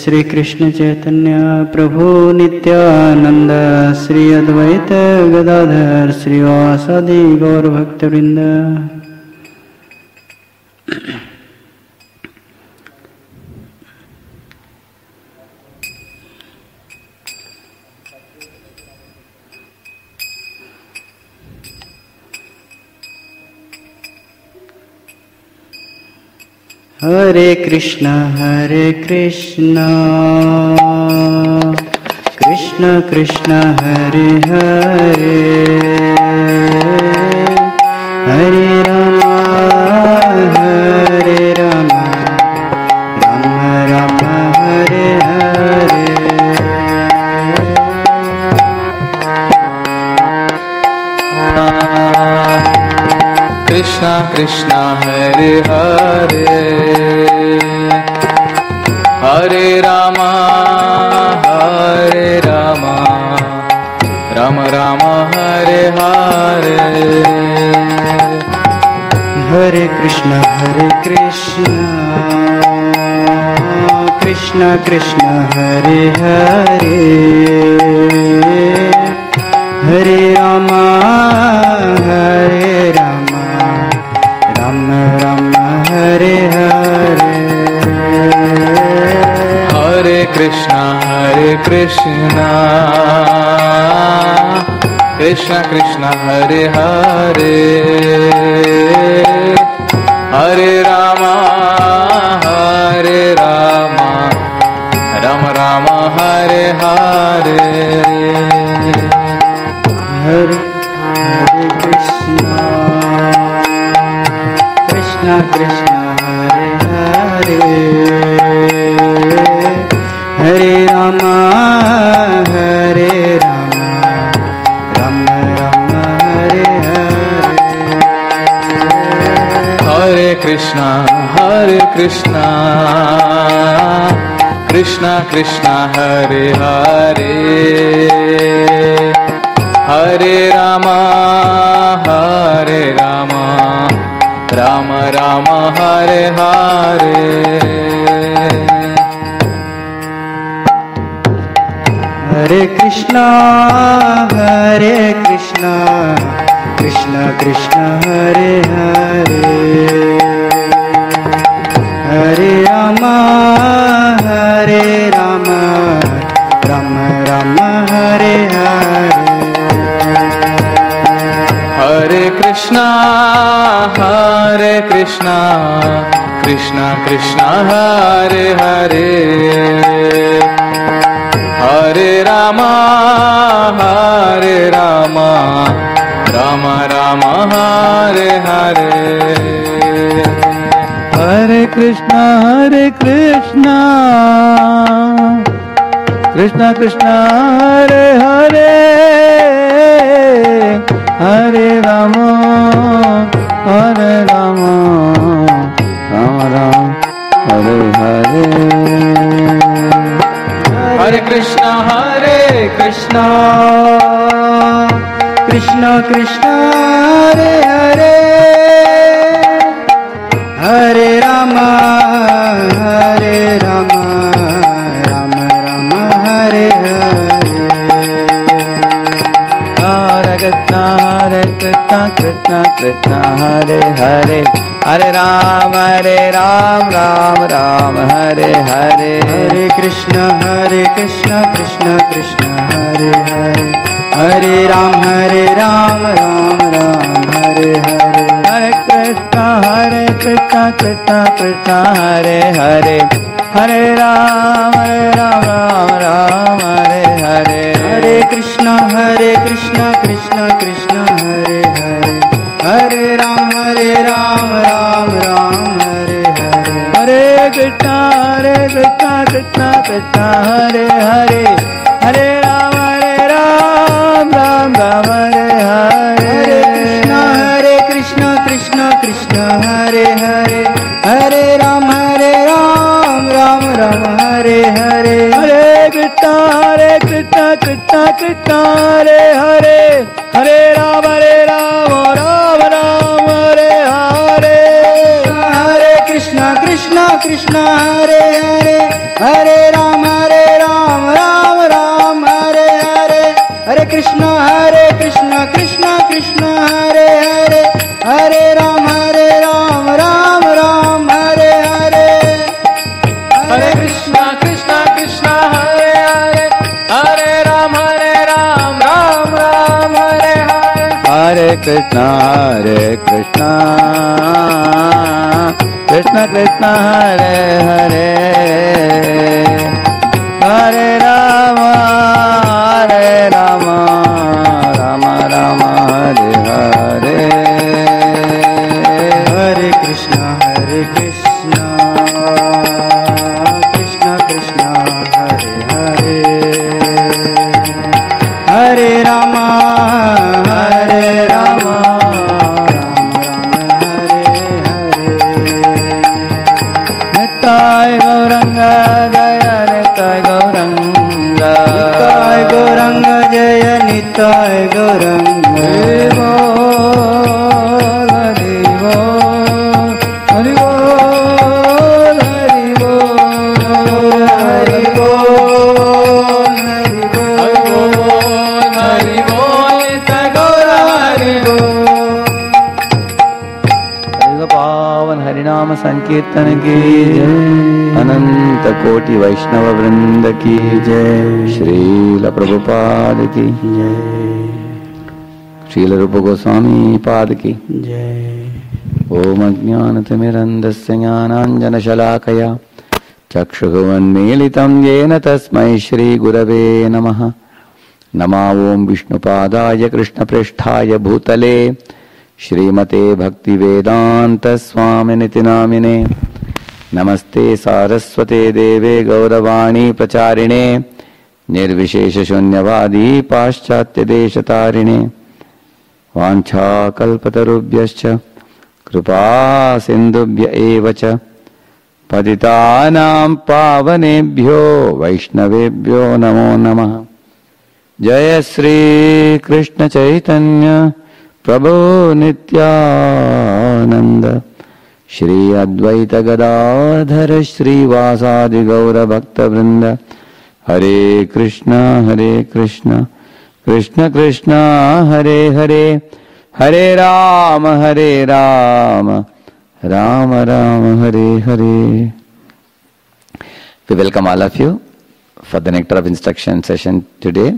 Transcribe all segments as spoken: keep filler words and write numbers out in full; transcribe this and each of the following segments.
श्री कृष्ण चैतन्य प्रभु नित्यानंद श्री अद्वैत गदाधर श्रीवासादि गौर भक्तवृंद। हरे कृष्णा हरे कृष्णा कृष्ण कृष्ण हरे हरे हरे राम हरे राम राम राम हरे हरे। कृष्णा कृष्णा हरे हरे हरे रामा हरे रामा राम राम हरे हरे। हरे कृष्णा हरे कृष्णा कृष्णा कृष्णा हरे हरे हरे रामा हरे रामा राम राम हरे हरे। हरे कृष्णा हरे कृष्णा कृष्णा कृष्णा हरे हरे हरे रामा हरे रामा राम राम हरे हरे। हरे हरे कृष्णा कृष्णा कृष्णा हरे हरे हरे रामा हरे रामा राम राम हरे हरे। हरे कृष्णा हरे कृष्णा कृष्णा कृष्णा हरे हरे हरे रामा हरे रामा राम राम हरे हरे। हरे कृष्णा हरे कृष्णा कृष्णा कृष्णा हरे हरे हरे रामा हरे रामा राम राम हरे हरे। हरे कृष्णा हरे कृष्णा कृष्णा कृष्णा हरे हरे हरे रामा हरे रामा राम राम हरे हरे। हरे कृष्णा हरे कृष्णा कृष्णा कृष्णा हरे हरे हरे राम हरे राम राम राम हरे हरे। हरे कृष्णा हरे कृष्णा कृष्णा कृष्णा हरे हरे हरे रामा हरे रामा राम राम हरे हरे। हरे कृष्णा हरे कृष्णा कृष्णा कृष्णा हरे हरे हरे राम हरे राम राम राम हरे हरे। हरे कृष्णा हरे कृष्णा कृष्णा कृष्णा हरे हरे हरे राम हरे राम राम राम हरे हरे। हरे कृष्णा हरे कृष्णा कृष्णा कृष्णा हरे हरे हरे राम हरे राम राम राम हरे हरे। हरे कृष्णा हरे कृष्णा कृष्णा कृष्णा हरे हरे हरे राम हरे राम राम राम हरे हरे। हरे कृष्णा हरे कृष्णा कृष्णा कृष्णा हरे हरे हरे राम हरे राम राम राम हरे हरे। हरे कृष्णा हरे कृष्णा कृष्णा कृष्णा हरे हरे हरे राम हरे राम राम राम हरे हरे। हरे कृष्णा हरे कृष्णा कृष्णा कृष्णा हरे हरे हरे राम हरे राम राम राम हरे हरे। हरे Krishna Krishna Krishna Hare Hare Hare Ram Krishna Hare Krishna Krishna Krishna Hare Hare Hare Rama Hare Rama Rama Rama Hare Hare Hare Krishna Hare Krishna Krishna Krishna Hare Hare Hare Rama Hare Rama Rama Rama Hare Hare Nittai Gauranga Jaya Nittai Gauranga Nittai Gauranga Jaya Nittai Gauranga Hari Bol Hari Bol Hari Bol Hari Bol Hari Bol Hari Bol Tagora Hari Bol Hari Pavan Hari Nama Sankirtan ki अनंत कोटि वैष्णव वृंद की जय श्रील प्रभुपाद की जय श्रील रूप गोस्वामी पाद की जय ओम अज्ञानतिमिरन्धस्य ज्ञानाञ्जनशलाकया चक्षुरुन्मीलितं येन तस्मै श्रीगुरवे नमः नमा ओम विष्णुपादाय कृष्णप्रेष्ठाय भूतले श्रीमते भक्तिवेदान्तस्वामिनिति नामिने नमस्ते सारस्वते देवे गौरवाणी प्रचारिणे निर्विशेषशून्यवादी पाश्चात्यदेशतारिणे वाञ्छाकल्पतरुभ्यश्च कृपा सिन्धुभ्य एव च पतितानां पावनेभ्यो वैष्णवेभ्यो नमो नमः जय श्री कृष्ण चैतन्य प्रभु नित्यानंद श्री अद्वैत गदाधर श्रीवासादि गौर भक्त वृंद हरे कृष्णा हरे कृष्णा कृष्ण कृष्णा हरे हरे हरे राम हरे Ram Ram Ram Hare Hare. We welcome all of you for the Nectar of Instruction session today.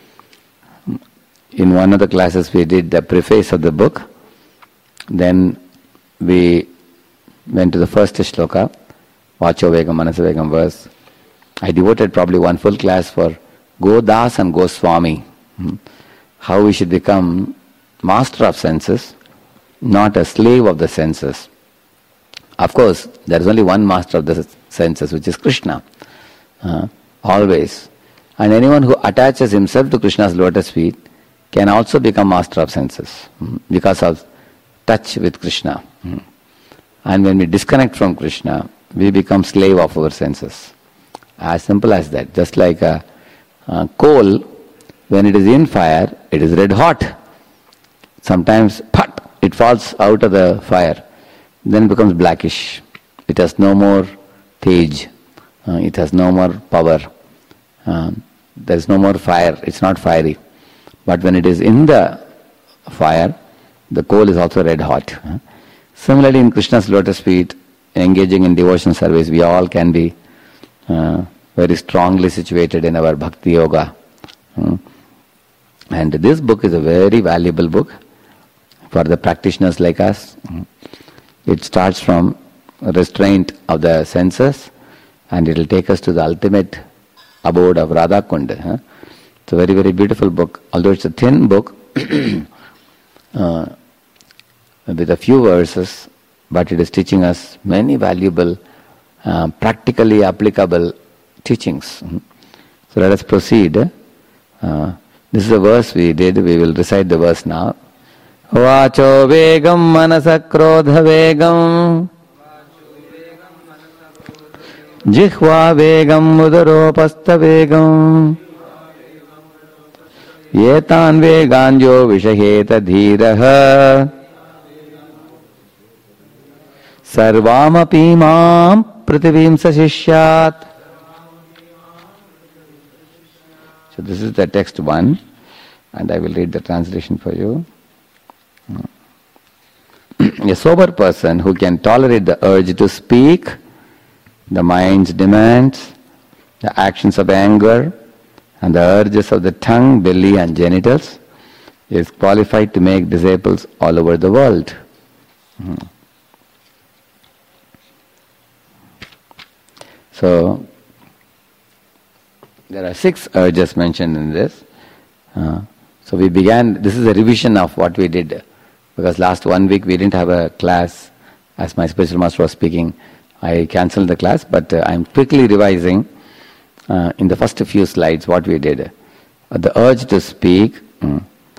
In one of the classes we did the preface of the book. Then we went to the first shloka, Vacho Vegam Manasa Vegam verse. I devoted probably one full class for Godas and Goswami. How we should become master of senses, not a slave of the senses. Of course, there is only one master of the senses, which is Krishna. Uh, always. And anyone who attaches himself to Krishna's lotus feet can also become master of senses because of touch with Krishna. And when we disconnect from Krishna, we become slave of our senses. As simple as that. Just like a, a coal, when it is in fire, it is red hot. Sometimes, pat, it falls out of the fire. Then it becomes blackish. It has no more tej. Uh, it has no more power. Uh, there is no more fire. It's not fiery. But when it is in the fire, the coal is also red hot. Uh, similarly, in Krishna's lotus feet, engaging in devotion service, we all can be uh, very strongly situated in our bhakti yoga. Uh, and this book is a very valuable book for the practitioners like us. Uh, It starts from restraint of the senses and it will take us to the ultimate abode of Radha Kunda. Huh? It's a very, very beautiful book. Although it's a thin book uh, with a few verses, but it is teaching us many valuable, uh, practically applicable teachings. So let us proceed. Uh, this is a verse we did. We will recite the verse now. Vacho vegam manasa krodha vegam jihva vegam udaropasta vegam yetan veganjo vishaheta dhiraha sarvamapi mam prativim sashishyat. So this is the text one, and I will read the translation for you. A sober person who can tolerate the urge to speak, the mind's demands, the actions of anger, and the urges of the tongue, belly, and genitals, is qualified to make disciples all over the world. Hmm. So, there are six urges mentioned in this. Uh, so we began, this is a revision of what we did, because last one week we didn't have a class as my spiritual master was speaking. I cancelled the class, but uh, I'm quickly revising uh, in the first few slides what we did. Uh, the urge to speak, um,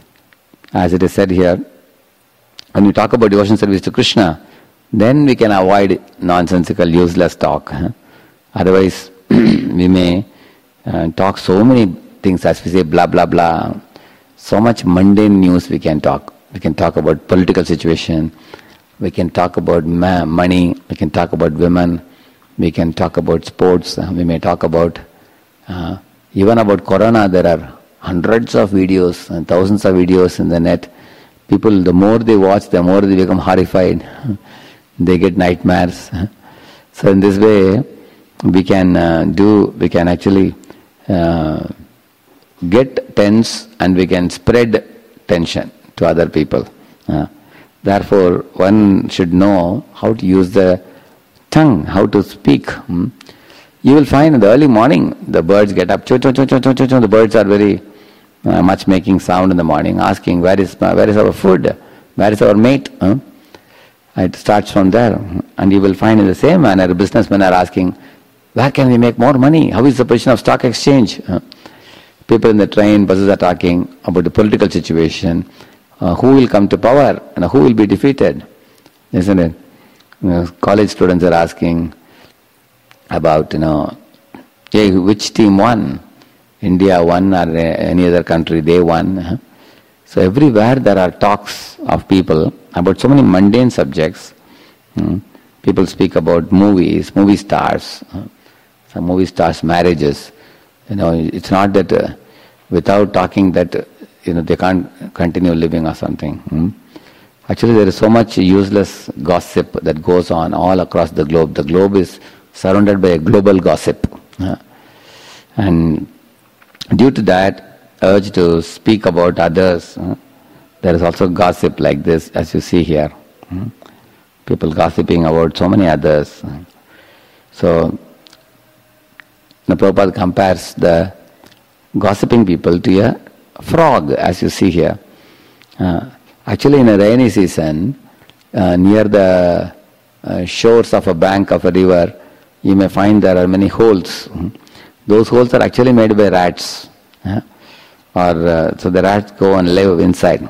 as it is said here, when we talk about devotion service to Krishna, then we can avoid nonsensical, useless talk. Huh? Otherwise, we may uh, talk so many things, as we say, blah, blah, blah. So much mundane news we can talk. We can talk about political situation. We can talk about ma- money. We can talk about women. We can talk about sports. Uh, we may talk about, uh, even about Corona, there are hundreds of videos and thousands of videos in the net. People, the more they watch, the more they become horrified. They get nightmares. So in this way, we can uh, do, we can actually uh, get tense and we can spread tension to other people. Uh, therefore, one should know how to use the tongue, how to speak. Hmm? You will find in the early morning, the birds get up, cho, cho, cho, cho, cho, cho, cho. The birds are very uh, much making sound in the morning, asking, where is, where is our food? Where is our mate? Huh? It starts from there. And you will find in the same manner, businessmen are asking, where can we make more money? How is the position of stock exchange? Uh, people in the train, buses are talking about the political situation, uh, who will come to power and who will be defeated, isn't it? You know, college students are asking about, you know, hey, which team won? India won or any other country, they won. Uh. So everywhere there are talks of people about so many mundane subjects. Hmm. People speak about movies, movie stars, uh, some movie stars' marriages. You know, it's not that uh, without talking that, uh, you know, they can't continue living or something. Hmm? Actually, there is so much useless gossip that goes on all across the globe. The globe is surrounded by a global gossip. Uh, and due to that urge to speak about others, uh, there is also gossip like this, as you see here. Hmm? People gossiping about so many others. So, the Prabhupada compares the gossiping people to a frog, as you see here. Uh, actually, in a rainy season, uh, near the uh, shores of a bank of a river, you may find there are many holes. Those holes are actually made by rats. Uh, or uh, so the rats go and live inside.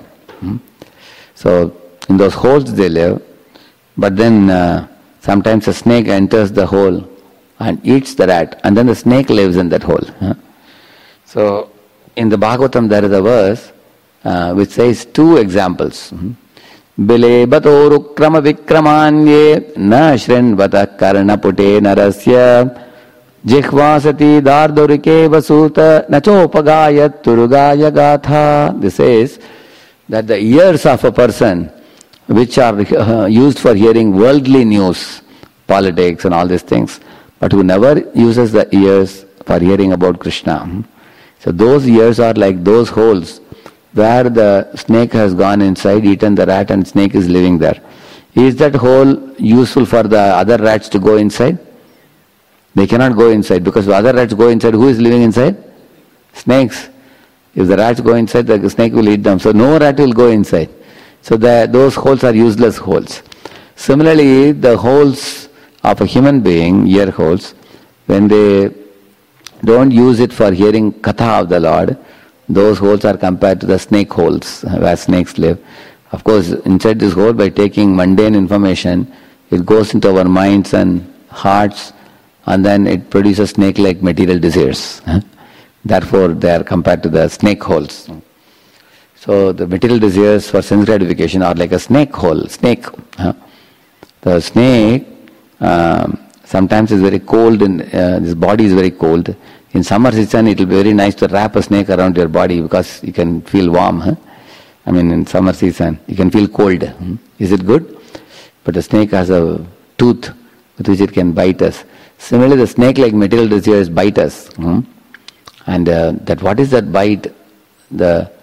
So, in those holes they live. But then uh, sometimes a snake enters the hole and eats the rat, and then the snake lives in that hole. Huh? So, in the Bhagavatam there is a verse uh, which says two examples. Bile bato rukrama vikramanye na shrinvata karna pute narasya jihvasati dardurike vasuta nachopagayat turugaya gatha. This says that the ears of a person which are uh, used for hearing worldly news, politics and all these things, but who never uses the ears for hearing about Krishna. So those ears are like those holes where the snake has gone inside, eaten the rat, and snake is living there. Is that hole useful for the other rats to go inside? They cannot go inside, because if other rats go inside, who is living inside? Snakes. If the rats go inside, the snake will eat them. So no rat will go inside. So the, those holes are useless holes. Similarly, the holes of a human being, ear holes, when they don't use it for hearing katha of the Lord, those holes are compared to the snake holes where snakes live. Of course, inside this hole, by taking mundane information, it goes into our minds and hearts, and then it produces snake-like material desires. Therefore, they are compared to the snake holes. So the material desires for sense gratification are like a snake hole, snake. Huh? The snake um, sometimes is very cold, and uh, this body is very cold. In summer season, it will be very nice to wrap a snake around your body because you can feel warm. Huh? I mean, in summer season, you can feel cold. Hmm? Is it good? But the snake has a tooth with which it can bite us. Similarly, the snake-like material desires bite us. Hmm? And uh, that what is that bite? The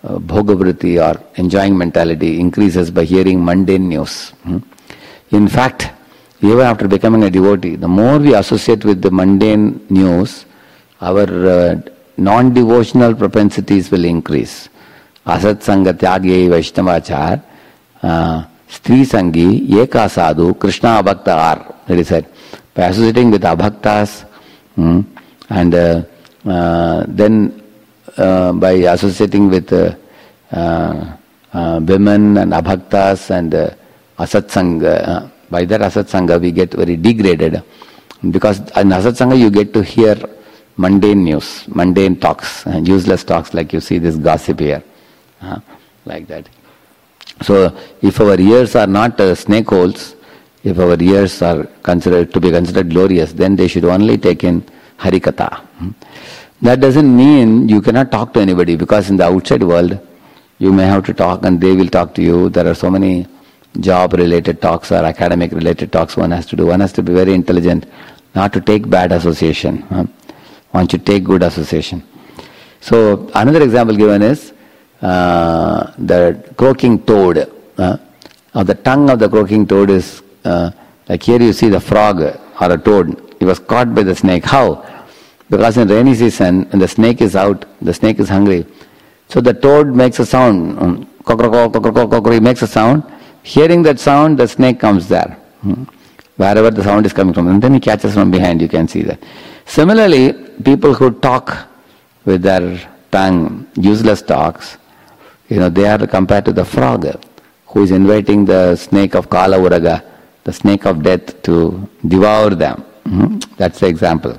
uh, bhogavriti or enjoying mentality increases by hearing mundane news. Hmm? In fact, even after becoming a devotee, the more we associate with the mundane news, our uh, non-devotional propensities will increase. Asat sanga tyagye vaishnavachar, stri sangi eka sadhu krishna abhakta ar. That is said. By associating with abhaktas, hmm, and uh, uh, then uh, by associating with uh, uh, uh, women and abhaktas and uh, asat sanga, uh, by that asat sanga we get very degraded, because in asat sanga you get to hear mundane news, mundane talks, uh, useless talks, like you see this gossip here, uh, like that. So if our ears are not uh, snake holes, if our ears are considered to be considered glorious, then they should only take in Harikatha. Hmm. That doesn't mean you cannot talk to anybody, because in the outside world you may have to talk and they will talk to you. There are so many job-related talks or academic-related talks one has to do. One has to be very intelligent not to take bad association. Huh? One should take good association. So another example given is uh, the croaking toad. Uh, or the tongue of the croaking toad is, uh, like here you see the frog or a toad. He was caught by the snake. How? Because in rainy season, when the snake is out, the snake is hungry. So the toad makes a sound. Um, cockroach, cockroach, cockroach, he makes a sound. Hearing that sound, the snake comes there. Hmm. Wherever the sound is coming from. And then he catches from behind, you can see that. Similarly, people who talk with their tongue, useless talks, you know, they are compared to the frog who is inviting the snake of Kala Uraga, the snake of death, to devour them. Mm-hmm. That's the example.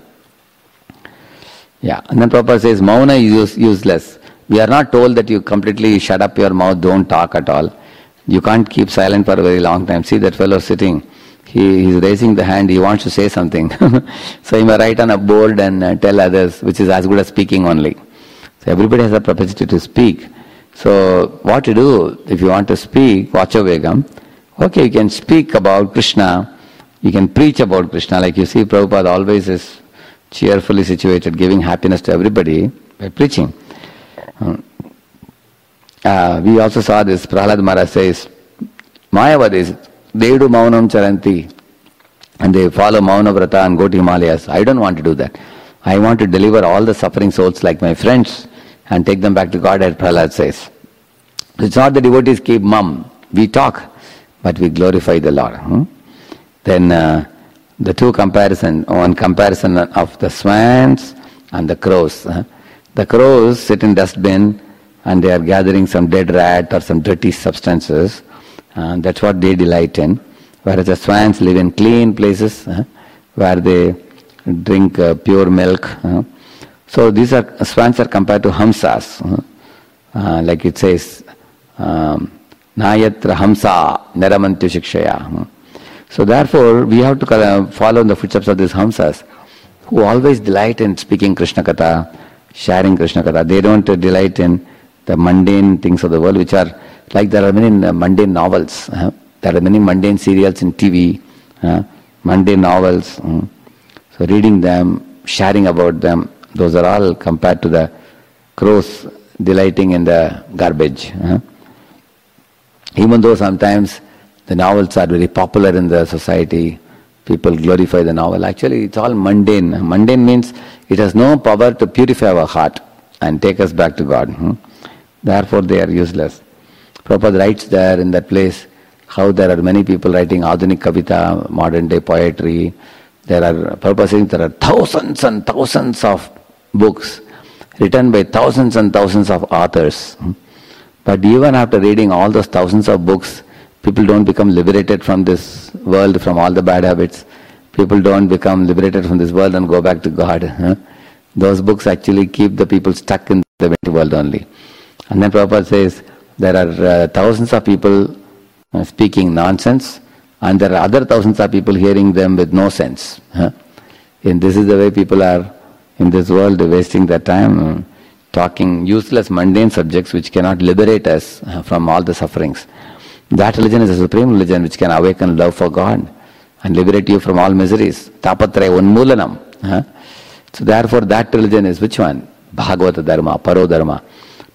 Yeah, and then Prabhupada says, Mauna is use, useless. We are not told that you completely shut up your mouth, don't talk at all. You can't keep silent for a very long time. See that fellow sitting, he is raising the hand, he wants to say something. So he may write on a board and uh, tell others, which is as good as speaking only. So everybody has a propensity to speak. So what to do if you want to speak, Vachavegam, okay, you can speak about Krishna, you can preach about Krishna, like you see Prabhupada always is cheerfully situated, giving happiness to everybody by preaching. Um, uh, we also saw this, Prahlad Maharaj says, Mayavadis, they do Maunam Charanti, and they follow Mauna Vrata and go to Himalayas. I don't want to do that. I want to deliver all the suffering souls like my friends and take them back to God, as Prahlad says. It's not the devotees keep mum. We talk, but we glorify the Lord. Hmm? Then uh, the two comparison, one comparison of the swans and the crows. Huh? The crows sit in dustbin and they are gathering some dead rat or some dirty substances. Uh, that's what they delight in. Whereas the swans live in clean places uh, where they drink uh, pure milk. Uh. So these are swans are compared to hamsas. Uh, uh, like it says, um, Nayatra hamsa naramantyu shikshaya. Uh. So therefore, we have to uh, follow in the footsteps of these hamsas who always delight in speaking Krishna Katha, sharing Krishna Katha. They don't uh, delight in the mundane things of the world, which are like there are many uh, mundane novels. Uh, there are many mundane serials in T V, uh, mundane novels. Uh, so reading them, sharing about them, those are all compared to the crows delighting in the garbage. Uh. Even though sometimes the novels are very popular in the society, people glorify the novel. Actually, it's all mundane. Mundane means it has no power to purify our heart and take us back to God. Hmm? Therefore, they are useless. Prabhupada writes there in that place how there are many people writing Adhunik Kavita, modern day poetry. There are, Prabhupada saying there are thousands and thousands of books written by thousands and thousands of authors. Hmm? But even after reading all those thousands of books, people don't become liberated from this world, from all the bad habits. People don't become liberated from this world and go back to God. Huh? Those books actually keep the people stuck in the world only. And then Prabhupada says, there are uh, thousands of people uh, speaking nonsense, and there are other thousands of people hearing them with no sense. Huh? And this is the way people are in this world, wasting their time, uh, talking useless, mundane subjects which cannot liberate us uh, from all the sufferings. That religion is a supreme religion which can awaken love for God and liberate you from all miseries. Tapatraya unmulanam. Huh? So therefore that religion is which one? Bhagavata Dharma, Paro Dharma.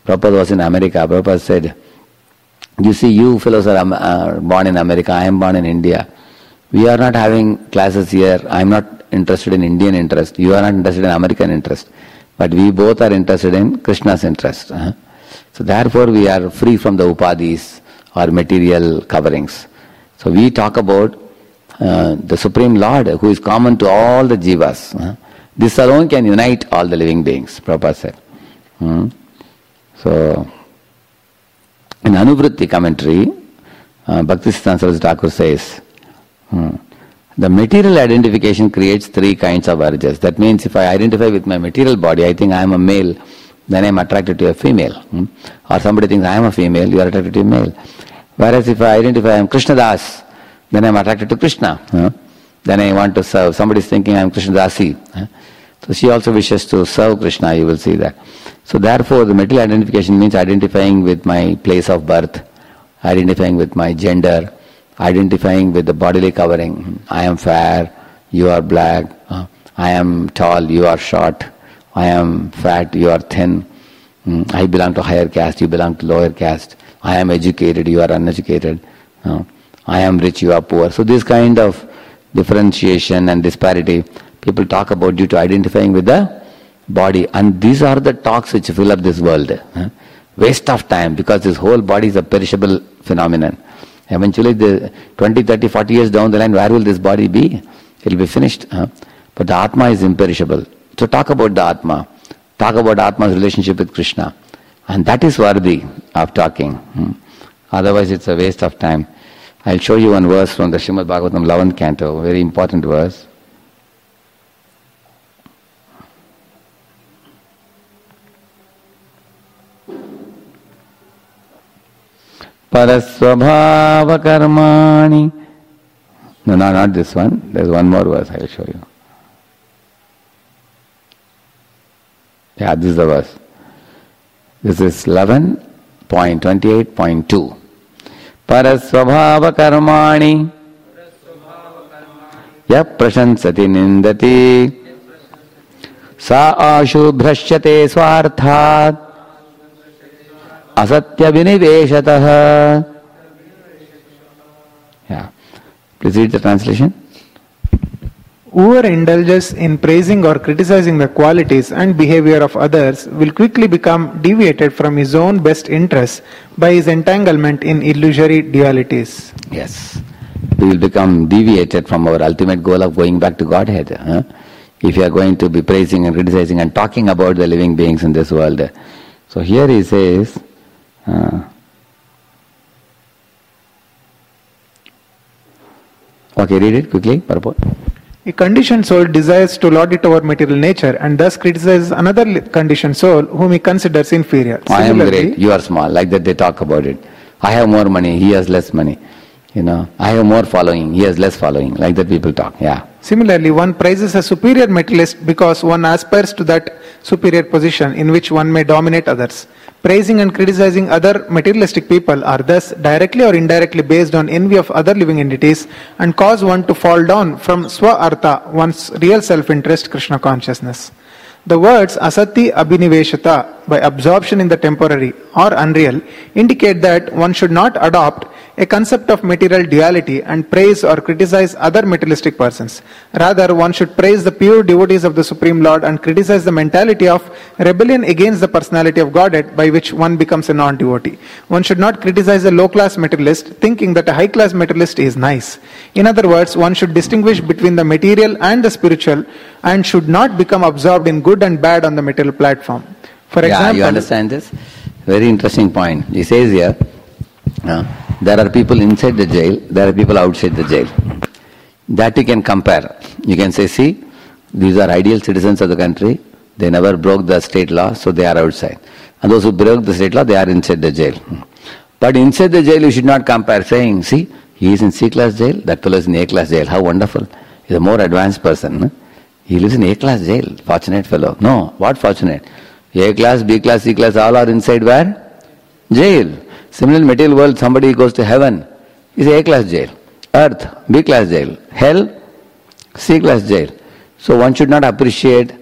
Prabhupada was in America. Prabhupada said, you see, you fellows are um, uh, born in America, I am born in India. We are not having classes here. I am not interested in Indian interest. You are not interested in American interest. But we both are interested in Krishna's interest. Uh-huh. So therefore we are free from the upadis or material coverings. So we talk about uh, the Supreme Lord who is common to all the jivas. Uh-huh. This alone can unite all the living beings, Prabhupada said. Hmm. So, in Anuvritti commentary, uh, Bhaktisiddhanta Saraswati Thakur says, hmm, the material identification creates three kinds of urges. That means if I identify with my material body, I think I am a male, then I am attracted to a female. Hmm? Or somebody thinks I am a female, you are attracted to a male. Whereas if I identify I am Krishna Das, then I am attracted to Krishna. Huh? Then I want to serve. Somebody is thinking I am Krishna Dasi. Huh? So she also wishes to serve Krishna, you will see that. So therefore the material identification means identifying with my place of birth, identifying with my gender, identifying with the bodily covering. I am fair, you are black, uh, I am tall, you are short, I am fat, you are thin, mm, I belong to higher caste, you belong to lower caste, I am educated, you are uneducated, uh, I am rich, you are poor. So this kind of differentiation and disparity people talk about due to identifying with the body, and these are the talks which fill up this world. Uh, waste of time, because this whole body is a perishable phenomenon. Eventually, the twenty, thirty, forty years down the line, where will this body be? It will be finished. Huh? But the Atma is imperishable. So talk about the Atma. Talk about Atma's relationship with Krishna. And that is worthy of talking. Hmm. Otherwise, it's a waste of time. I'll show you one verse from the Srimad Bhagavatam eleventh canto, very important verse. Parasvabhava karmani. No, no, not this one. There's one more verse I will show you. Yeah, this is the verse. This is eleven point twenty-eight point two. Parasvabhava karmani ya prashansati nindati sa ashubhrashyate swarthat asatya viniveshatah. Yeah. Please read the translation. Whoever indulges in praising or criticizing the qualities and behavior of others will quickly become deviated from his own best interests by his entanglement in illusory dualities. Yes. We will become deviated from our ultimate goal of going back to Godhead. Huh? If you are going to be praising and criticizing and talking about the living beings in this world. So here he says, uh, okay, read it quickly, purport. A conditioned soul desires to lord it over material nature and thus criticizes another conditioned soul whom he considers inferior. I am great, you are small, like that they talk about it. I have more money, he has less money. You know, I have more following, he has less following, like that people talk, yeah. Similarly, one praises a superior materialist because one aspires to that superior position in which one may dominate others. Praising and criticizing other materialistic people are thus directly or indirectly based on envy of other living entities and cause one to fall down from swa-artha, one's real self-interest, Krishna consciousness. The words asati abhiniveshata, by absorption in the temporary or unreal, indicate that one should not adopt a concept of material duality and praise or criticize other materialistic persons. Rather, one should praise the pure devotees of the Supreme Lord and criticize the mentality of rebellion against the personality of Godhead by which one becomes a non-devotee. One should not criticize a low-class materialist thinking that a high-class materialist is nice. In other words, one should distinguish between the material and the spiritual and should not become absorbed in good and bad on the material platform. For yeah, example, you understand this? Very interesting point. He says here, uh, there are people inside the jail, there are people outside the jail. That you can compare. You can say, see, these are ideal citizens of the country, they never broke the state law, so they are outside. And those who broke the state law, they are inside the jail. But inside the jail, you should not compare, saying, see, he is in C-class jail, that fellow is in A-class jail, how wonderful. He is a more advanced person. He lives in A-class jail, fortunate fellow. No, what fortunate? A-class, B-class, C-class, all are inside where? Jail. Similarly, material world, somebody goes to heaven, is A-class jail. Earth, B-class jail. Hell, C-class jail. So one should not appreciate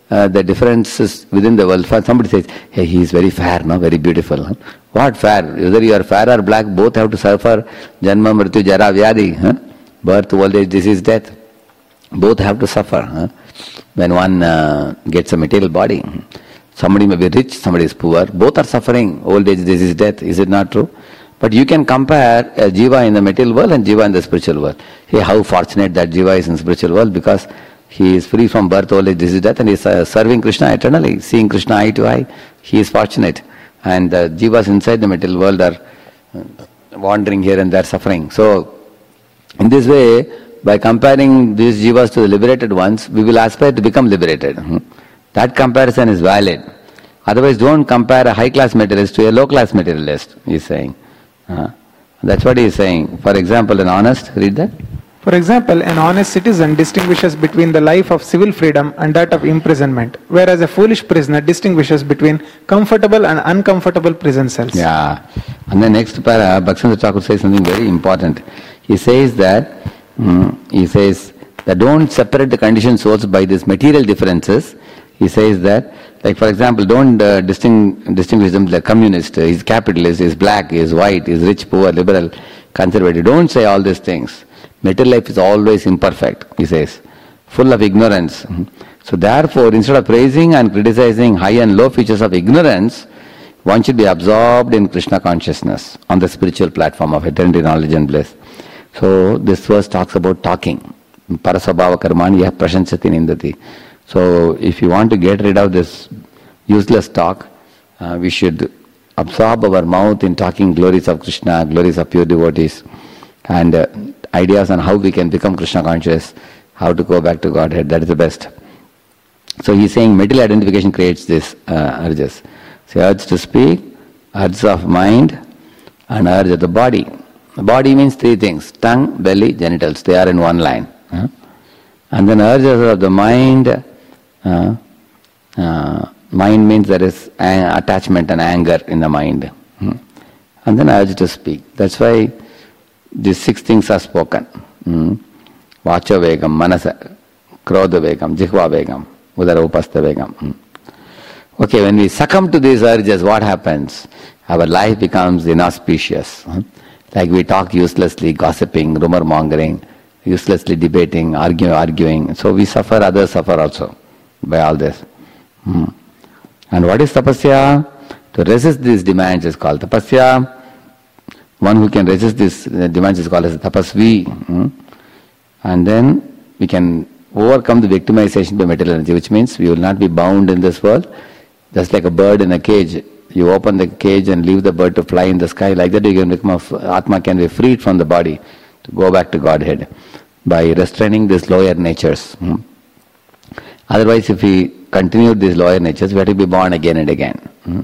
uh, the differences within the world. Somebody says, hey, he is very fair, no? Very beautiful. Huh? What fair? Whether you are fair or black, both have to suffer janma, mrityu, jara, vyadi. Huh? Birth, old age, disease, death. Both have to suffer. Huh? When one uh, gets a material body, somebody may be rich, somebody is poor. Both are suffering. Old age, disease, death. Is it not true? But you can compare a jiva in the material world and jiva in the spiritual world. Hey, how fortunate that jiva is in the spiritual world, because he is free from birth, old age, disease, death, and he is uh, serving Krishna eternally, seeing Krishna eye to eye. He is fortunate. And the jivas inside the material world are wandering here and there, suffering. So, in this way, by comparing these jivas to the liberated ones, we will aspire to become liberated. That comparison is valid. Otherwise, don't compare a high-class materialist to a low-class materialist, he is saying. Uh, that's what he is saying. For example, an honest, read that. For example, an honest citizen distinguishes between the life of civil freedom and that of imprisonment, whereas a foolish prisoner distinguishes between comfortable and uncomfortable prison cells. Yeah. And the next para, Bhaktivinoda Thakur says something very important. He says that, mm, he says that don't separate the conditioned souls by these material differences. He says that, like for example, don't uh, disting, distinguish them like communist, uh, he's capitalist, he's black, he's white, he's rich, poor, liberal, conservative. Don't say all these things. Material life is always imperfect, he says, full of ignorance. So therefore, instead of praising and criticizing high and low features of ignorance, one should be absorbed in Krishna consciousness on the spiritual platform of eternity, knowledge and bliss. So this verse talks about talking. Parasabhava karmani yah prashanchati nindati. So if you want to get rid of this useless talk, uh, we should absorb our mouth in talking glories of Krishna, glories of pure devotees, and uh, ideas on how we can become Krishna conscious, how to go back to Godhead. That is the best. So he is saying material identification creates this uh, urges. So urge to speak, urge of mind, and urge of the body. The body means three things: tongue, belly, genitals. They are in one line. Huh? And then urges of the mind. Uh, uh, mind means there is a- attachment and anger in the mind. Hmm. And then urge to speak. That's why these six things are spoken. Hmm. Vacha vegam, manasa, krodha vegam, jihva vegam, udara upastha vegam. Hmm. Okay, when we succumb to these urges, what happens? Our life becomes inauspicious. Hmm. Like we talk uselessly, gossiping, rumor mongering, uselessly debating, arguing, arguing. So we suffer, others suffer also by all this. Hmm. And what is tapasya? To resist these demands is called tapasya. One who can resist these demands is called as tapasvi. Hmm. And then we can overcome the victimization by material energy, which means we will not be bound in this world. Just like a bird in a cage. You open the cage and leave the bird to fly in the sky. Like that, you can become a, Atma can be freed from the body to go back to Godhead by restraining these lower natures. Hmm. Otherwise, if we continue these lower natures, we have to be born again and again. Hmm.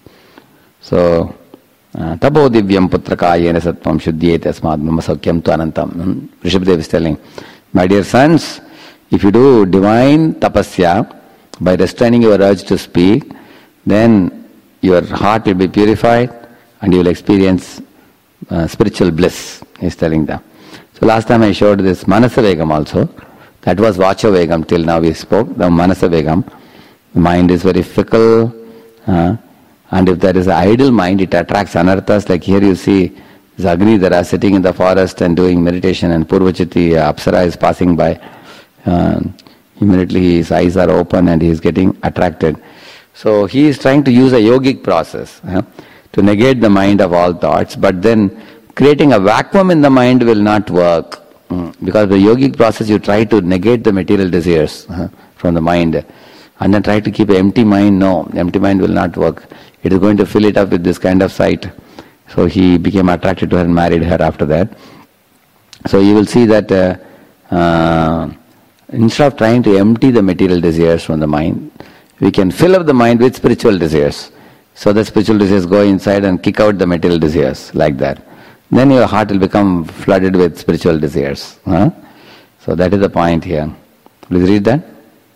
So, Tapo divyam putraka yena sattvam shuddhyete asmad brahma saukyam tu anantam. Rishabhdev is telling, my dear sons, if you do divine tapasya by restraining your urge to speak, then your heart will be purified and you will experience uh, spiritual bliss, he is telling them. So last time I showed this Manasa Vegam also. That was Vacha Vegam, till now we spoke, the Manasa Vegam. The mind is very fickle, uh, and if there is an idle mind, it attracts anarthas. Like here you see Agridhara sitting in the forest and doing meditation, and Purvachati, uh, Apsara is passing by. Uh, immediately his eyes are open and he is getting attracted. So he is trying to use a yogic process uh, to negate the mind of all thoughts, but then creating a vacuum in the mind will not work. Because the yogic process, you try to negate the material desires uh, from the mind and then try to keep an empty mind. No, empty mind will not work. It is going to fill it up with this kind of sight. So he became attracted to her and married her after that. So you will see that uh, uh, instead of trying to empty the material desires from the mind, we can fill up the mind with spiritual desires. So the spiritual desires go inside and kick out the material desires, like that. Then your heart will become flooded with spiritual desires. Huh? So that is the point here. Please read that.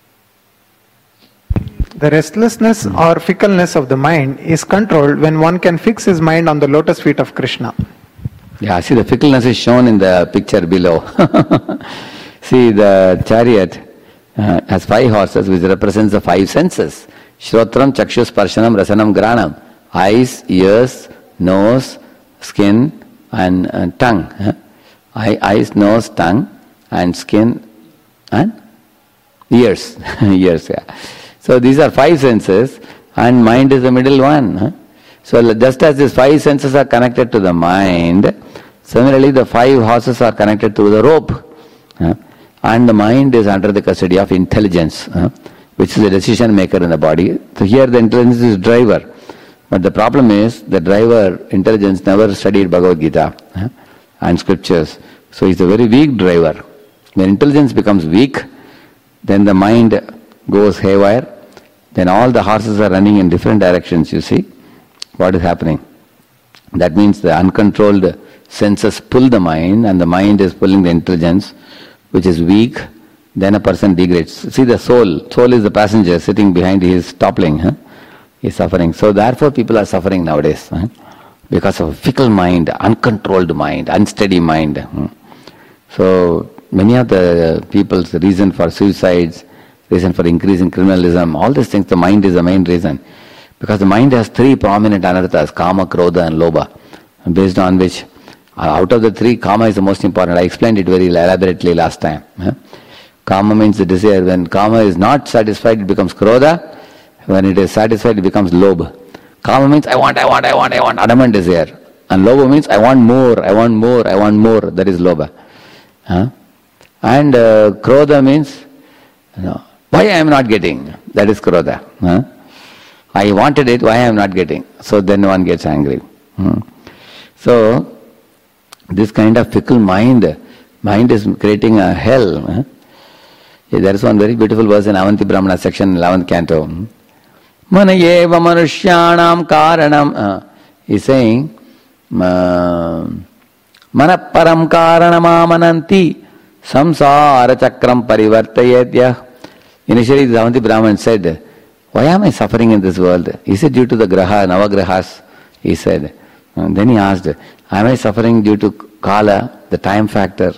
The restlessness or fickleness of the mind is controlled when one can fix his mind on the lotus feet of Krishna. Yeah, see the fickleness is shown in the picture below. See the chariot, uh, has five horses, which represents the five senses. Shrotram, Chakshus, Parshanam, Rasanam, Granam. Eyes, ears, nose, skin, and uh, tongue. Huh? Eye, eyes, nose, tongue, and skin, and ears. Ears, yeah. So these are five senses, and mind is the middle one. Huh? So just as these five senses are connected to the mind, similarly the five horses are connected to the rope. Huh? And the mind is under the custody of intelligence, huh? which is the decision maker in the body. So here the intelligence is driver. But the problem is the driver, intelligence, never studied Bhagavad Gita huh? and scriptures. So he's a very weak driver. When intelligence becomes weak, then the mind goes haywire. Then all the horses are running in different directions, you see. What is happening? That means the uncontrolled senses pull the mind, and the mind is pulling the intelligence, which is weak. Then a person degrades. See the soul. Soul is the passenger sitting behind, he is toppling. Huh? He is suffering. So therefore people are suffering nowadays. Huh? Because of fickle mind, uncontrolled mind, unsteady mind. Huh? So many of the people's reason for suicides, reason for increasing criminalism, all these things, the mind is the main reason. Because the mind has three prominent anarthas, Kama, Krodha and Lobha, based on which, uh, out of the three, Kama is the most important. I explained it very elaborately last time. Huh? Kama means the desire. When Kama is not satisfied, it becomes Krodha. When it is satisfied, it becomes Lobha. Kama means I want, I want, I want, I want, adamant desire. And Lobha means I want more, I want more, I want more. That is Lobha. Huh? And uh, Krodha means, you know, why I am not getting? That is Krodha. Huh? I wanted it, why I am not getting? So then one gets angry. Hmm. So, this kind of fickle mind, mind is creating a hell. Huh? Yeah, there is one very beautiful verse in Avanti Brahmana section, eleventh canto. Mana eva manushyanam karanam. Uh, he's saying, Mana param karanamamananti samsara chakram parivartayedya. Initially the Avanti Brahman said, why am I suffering in this world? Is it due to the graha, navagrahas? He said. And then he asked, am I suffering due to kala, the time factor?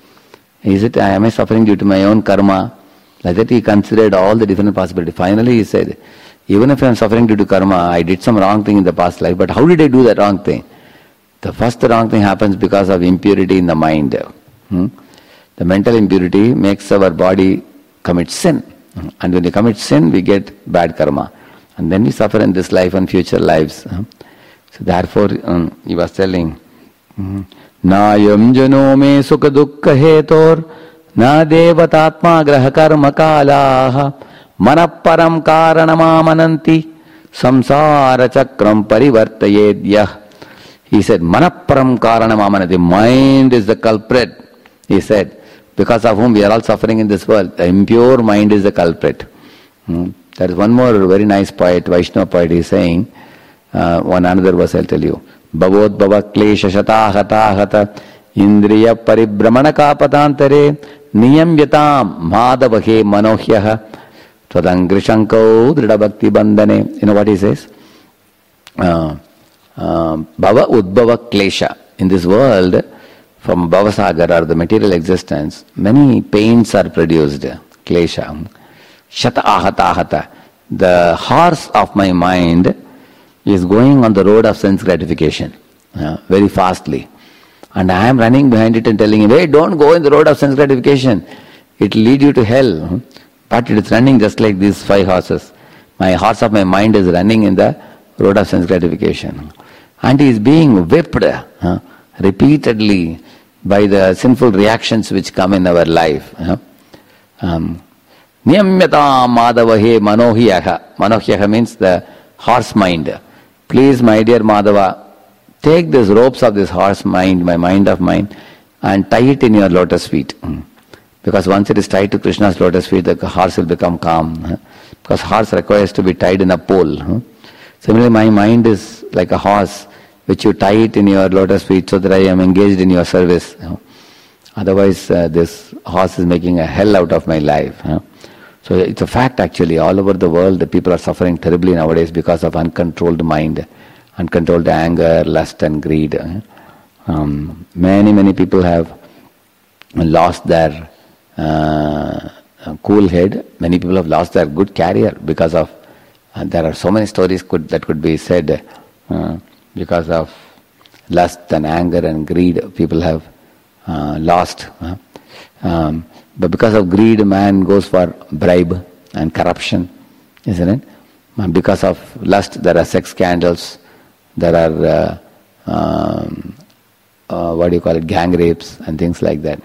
Is it, am I suffering due to my own karma? Like that he considered all the different possibilities. Finally he said, even if I am suffering due to karma, I did some wrong thing in the past life, but how did I do that wrong thing? The first wrong thing happens because of impurity in the mind. Hmm? The mental impurity makes our body commit sin. And when we commit sin, we get bad karma. And then we suffer in this life and future lives. So therefore, um, he was telling, Na yam jano me sukha dukkha hetor, na devatatma graha karma kalaha, manaparam karanamamananti, samsara chakram parivartayedyah. He said, manaparam karanamamananti, mind is the culprit. He said, because of whom we are all suffering in this world. The impure mind is the culprit. Hmm. There is one more very nice poet, Vaishnava poet, he is saying, uh, one another verse I'll tell you. Bhavod bhava klesha shatahata hata indriya paribramana kapatantare niyamyatam madavahe manohyaha twadangrishanko drida bhakti bandhane. You know what he says? Uh, uh, bhava udbhava klesha. In this world, from Bhavasagar or the material existence, many pains are produced. Klesha. Shata ahata ahata. The horse of my mind is going on the road of sense gratification uh, very fastly. And I am running behind it and telling him, hey, don't go in the road of sense gratification. It will lead you to hell. But it is running just like these five horses. My horse of my mind is running in the road of sense gratification. And he is being whipped uh, repeatedly by the sinful reactions which come in our life. Um, Niyamyata madavahe manohyaha. Manohyaha means the horse mind. Please, my dear Madhava, take these ropes of this horse mind, my mind of mine, and tie it in your lotus feet. Because once it is tied to Krishna's lotus feet, the horse will become calm. Because horse requires to be tied in a pole. Similarly, my mind is like a horse, which you tie it in your lotus feet so that I am engaged in your service. You know. Otherwise, uh, this horse is making a hell out of my life. You know. So it's a fact actually, all over the world the people are suffering terribly nowadays because of uncontrolled mind, uncontrolled anger, lust and greed. You know. Um, many, many people have lost their uh, uh, cool head. Many people have lost their good career because of, uh, there are so many stories could, that could be said uh, because of lust and anger and greed. People have uh, lost. Uh, um, but because of greed, man goes for bribe and corruption, isn't it? And because of lust, there are sex scandals, there are uh, um, uh, what do you call it, gang rapes and things like that.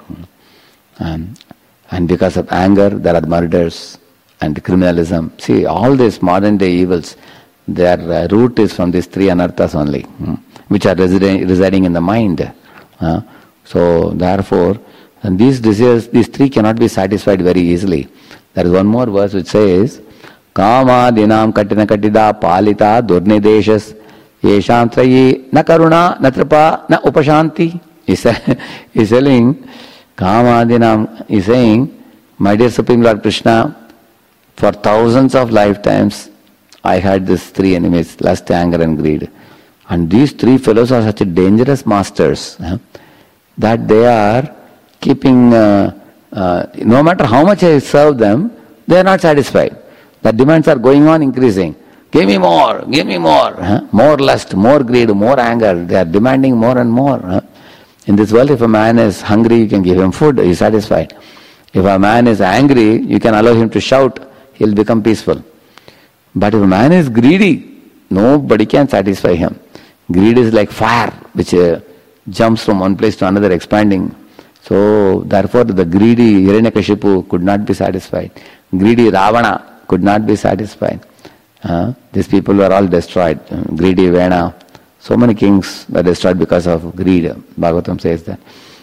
Um, and because of anger, there are murders and criminalism. See, all these modern day evils, their uh, root is from these three anarthas only, mm, which are residing, residing in the mind. Uh, so therefore, and these desires, these three cannot be satisfied very easily. There is one more verse which says, Kama dinam katina katida palita durnideshas yesham trayi na karuna na tripa na upashanti. He's he's telling, Kama dinam, he's saying, my dear Supreme Lord Krishna, for thousands of lifetimes I had these three enemies, lust, anger and greed. And these three fellows are such dangerous masters huh, that they are keeping, uh, uh, no matter how much I serve them, they are not satisfied. The demands are going on increasing. Give me more, give me more. Huh? More lust, more greed, more anger. They are demanding more and more. Huh? In this world, if a man is hungry, you can give him food, he is satisfied. If a man is angry, you can allow him to shout, he will become peaceful. But if a man is greedy, nobody can satisfy him. Greed is like fire, which uh, jumps from one place to another, expanding. So, therefore, the greedy Hiranyakashipu could not be satisfied. Greedy Ravana could not be satisfied. Uh, these people were all destroyed. Uh, greedy Vena. So many kings were destroyed because of greed. Bhagavatam says that.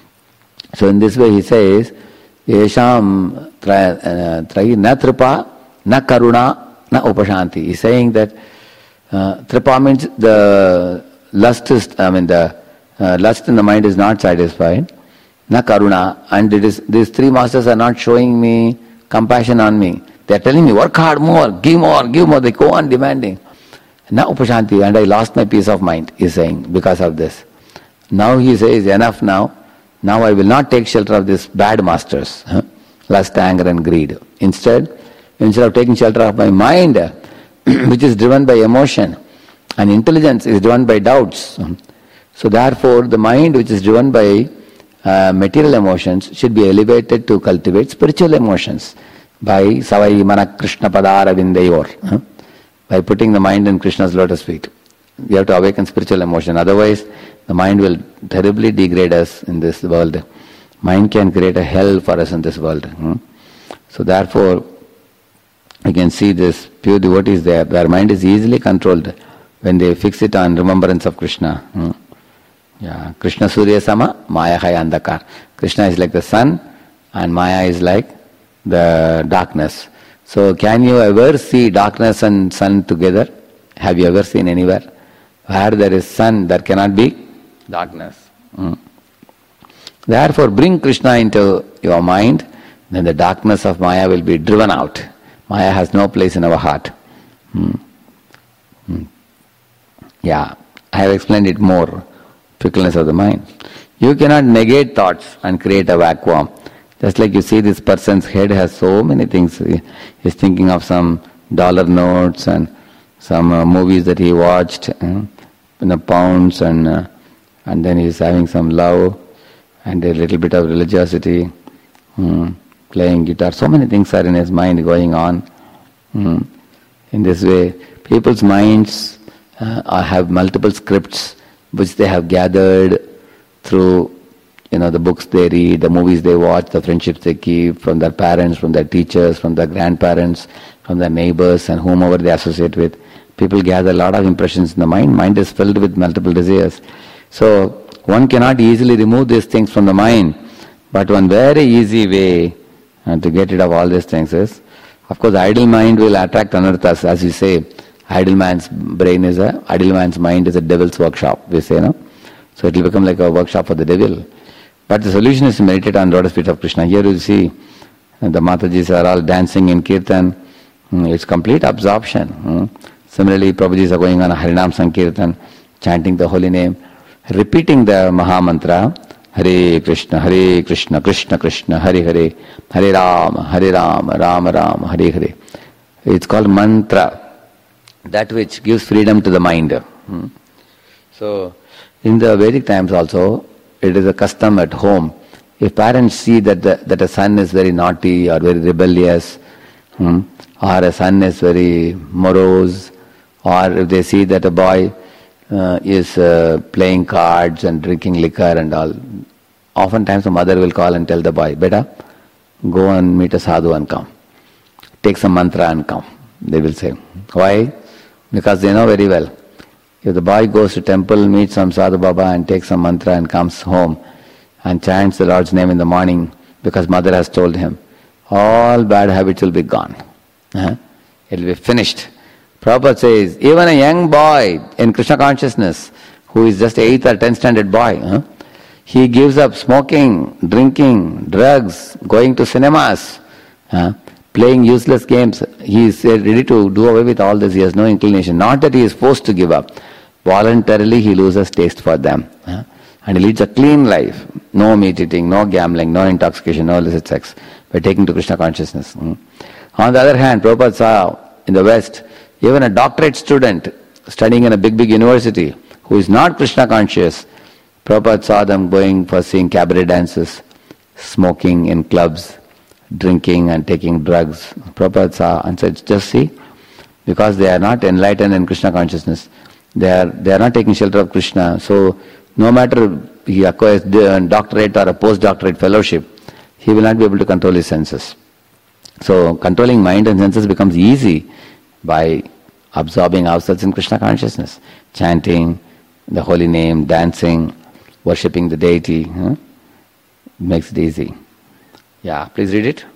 So, in this way, he says, Yesham trayi na tripa, na karuna, na upashanti. He is saying that uh, tripa means the lust is, I mean, the uh, lust in the mind is not satisfied. Na karuna, and it is, these three masters are not showing me compassion on me. They are telling me, work hard more, give more, give more. They go on demanding. Na upashanti, and I lost my peace of mind, he is saying, because of this. Now he says, enough now. Now I will not take shelter of these bad masters, huh? Lust, anger and greed. Instead, instead of taking shelter of my mind, which is driven by emotion, and intelligence is driven by doubts. So therefore, the mind which is driven by uh, material emotions should be elevated to cultivate spiritual emotions by Savai Mana Krishna Padara Vindayor, huh? By putting the mind in Krishna's lotus feet. We have to awaken spiritual emotion. Otherwise, the mind will terribly degrade us in this world. Mind can create a hell for us in this world. Hmm? So therefore, you can see this pure devotees there. Their mind is easily controlled when they fix it on remembrance of Krishna. Hmm? Yeah, Krishna Surya Sama, Maya Hai Andakar. Krishna is like the sun and Maya is like the darkness. So can you ever see darkness and sun together? Have you ever seen anywhere? Where there is sun, there cannot be darkness. Mm. Therefore, bring Krishna into your mind, then the darkness of Maya will be driven out. Maya has no place in our heart. Mm. Mm. Yeah, I have explained it more. Fickleness of the mind. You cannot negate thoughts and create a vacuum. Just like you see this person's head has so many things. He is thinking of some dollar notes and some uh, movies that he watched, uh, in the pounds, and uh, and then he is having some love and a little bit of religiosity, um, playing guitar. So many things are in his mind going on. Um, in this way, people's minds uh, have multiple scripts which they have gathered through, you know, the books they read, the movies they watch, the friendships they keep from their parents, from their teachers, from their grandparents, from their neighbors and whomever they associate with. People gather a lot of impressions in the mind. Mind is filled with multiple desires. So one cannot easily remove these things from the mind. But one very easy way uh, to get rid of all these things is, of course, idle mind will attract anarthas. As you say, idle man's brain is a, idle man's mind is a devil's workshop, we say, no? So it will become like a workshop for the devil. But the solution is to meditate on lotus feet of Krishna. Here you see, uh, the Matajis are all dancing in Kirtan. Mm, it's complete absorption. Mm. Similarly, Prabhujis are going on a Harinam Sankirtan, chanting the holy name, repeating the Maha Mantra, Hare Krishna, Hare Krishna, Krishna Krishna, Hare Hare, Hare Rama, Hare Rama, Rama Rama, Hare Hare. It's called mantra, that which gives freedom to the mind. Hmm. So, in the Vedic times also, it is a custom at home. If parents see that the, that a son is very naughty or very rebellious, hmm, or a son is very morose, or if they see that a boy uh, is uh, playing cards and drinking liquor and all, oftentimes the mother will call and tell the boy, "Beta, go and meet a sadhu and come. Take some mantra and come." They will say. Why? Because they know very well. If the boy goes to temple, meets some sadhu baba and takes some mantra and comes home and chants the Lord's name in the morning because mother has told him, all bad habits will be gone. Uh-huh. It will be finished. Prabhupada says, even a young boy in Krishna consciousness, who is just eighth or tenth standard boy, huh, he gives up smoking, drinking, drugs, going to cinemas, huh, playing useless games. He is ready to do away with all this. He has no inclination. Not that he is forced to give up. Voluntarily he loses taste for them. Huh? And he leads a clean life. No meat eating, no gambling, no intoxication, no illicit sex. By taking to Krishna consciousness. Hmm. On the other hand, Prabhupada saw in the West, even a doctorate student studying in a big, big university who is not Krishna conscious, Prabhupada saw them going for seeing cabaret dances, smoking in clubs, drinking and taking drugs. Prabhupada saw and said, just see, because they are not enlightened in Krishna consciousness, they are they are not taking shelter of Krishna. So no matter he acquires a doctorate or a postdoctorate fellowship, he will not be able to control his senses. So controlling mind and senses becomes easy by absorbing ourselves in Krishna consciousness, chanting the holy name, dancing, worshipping the deity. Huh? Makes it easy. Yeah, please read it.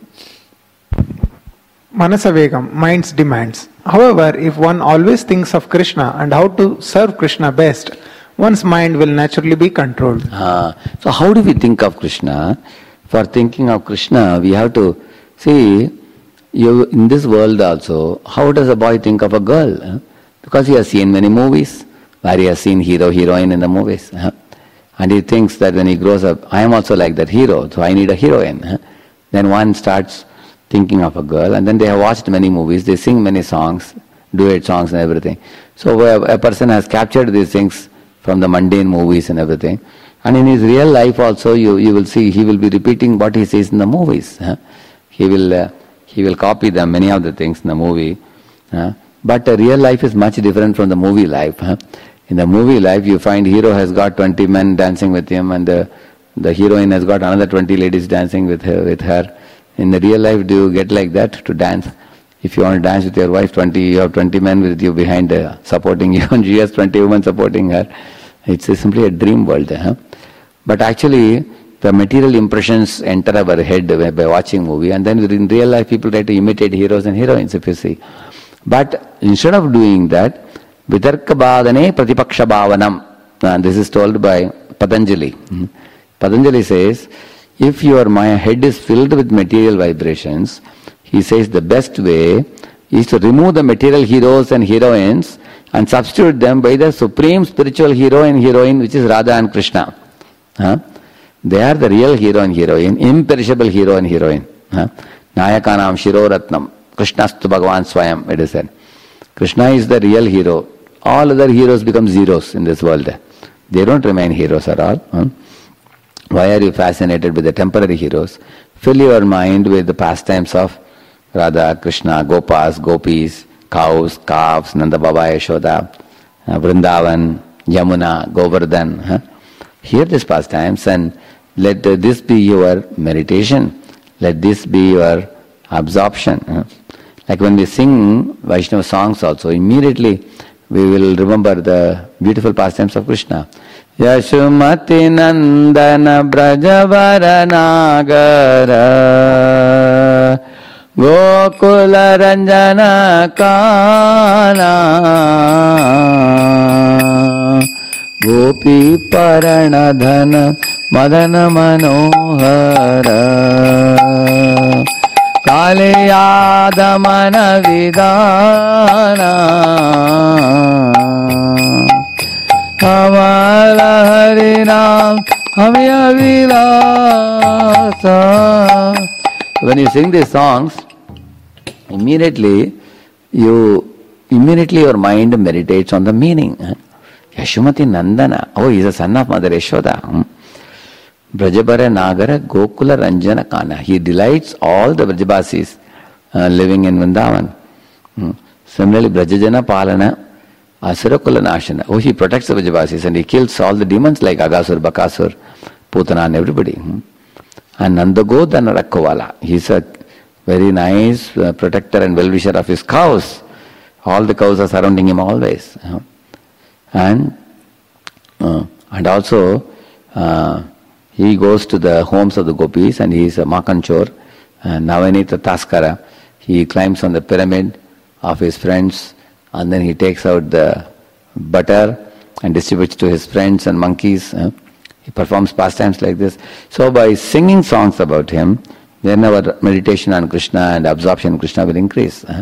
Manasavegam, mind's demands. However, if one always thinks of Krishna and how to serve Krishna best, one's mind will naturally be controlled. Ah, so how do we think of Krishna? For thinking of Krishna, we have to see, you, in this world also, how does a boy think of a girl? Huh? Because he has seen many movies where he has seen hero, heroine in the movies. Huh? And he thinks that when he grows up, I am also like that hero, so I need a heroine. Huh? Then one starts thinking of a girl, and then they have watched many movies, they sing many songs, duet songs and everything. So a, a person has captured these things from the mundane movies and everything. And in his real life also, you, you will see, he will be repeating what he says in the movies. Huh? He will uh, he will copy them, many of the things in the movie. Huh? But uh, real life is much different from the movie life. Huh? In the movie life, you find hero has got twenty men dancing with him, and the, the heroine has got another twenty ladies dancing with her, with her. In the real life, do you get like that to dance? If you want to dance with your wife, twenty you have twenty men with you behind uh, supporting you, and she has twenty women supporting her. It's a, simply a dream world. Huh? But actually, the material impressions enter our head by, by watching movie, and then in real life, people try to imitate heroes and heroines, if you see. But instead of doing that, vitarka bhadane pratipaksha bhavanam, and this is told by Patanjali. Hmm? Patanjali says, if your my head is filled with material vibrations, he says the best way is to remove the material heroes and heroines and substitute them by the supreme spiritual hero and heroine, which is Radha and Krishna. Huh? They are the real hero and heroine, imperishable hero and heroine. Huh? Nayakanam Shiro Ratnam, Krishnastu Bhagavan Swayam, it is said. Krishna is the real hero. All other heroes become zeros in this world. They don't remain heroes at all. Huh? Why are you fascinated with the temporary heroes? Fill your mind with the pastimes of Radha, Krishna, Gopas, Gopis, cows, calves, Nanda Baba, Yashoda, uh, Vrindavan, Yamuna, Govardhan. Huh? Hear these pastimes and let uh, this be your meditation. Let this be your absorption. Huh? Like when we sing Vaishnava songs also, immediately we will remember the beautiful pastimes of Krishna. Yashumati Nandana Brajavara Nagara Gokula Ranjana Kana Gopi Paranadhana Madana Manohara Kaliyadamana Vidana Kamala Harinam Avya Vilasa. When you sing these songs, immediately you immediately your mind meditates on the meaning. Yashomati Nandana. Oh, he is a son of Mother Yashoda. Brajabara Nagara Gokula Ranjana Kana. He delights all the Brajabasis uh, living in Vrindavan. Hmm. Similarly, Brajajana Palana Asurakula Nashana. Oh, he protects the Brajabasis and he kills all the demons like Agasur, Bakasur, Putana and everybody. Hmm. And Nandagodana Rakkovala. He is a very nice uh, protector and well-wisher of his cows. All the cows are surrounding him always. Uh, and uh, and also uh, he goes to the homes of the gopis and he is a Makanchor. And Navanita Taskara. He climbs on the pyramid of his friends and then he takes out the butter and distributes to his friends and monkeys. Uh, he performs pastimes like this. So by singing songs about him, then our meditation on Krishna and absorption in Krishna will increase. Uh.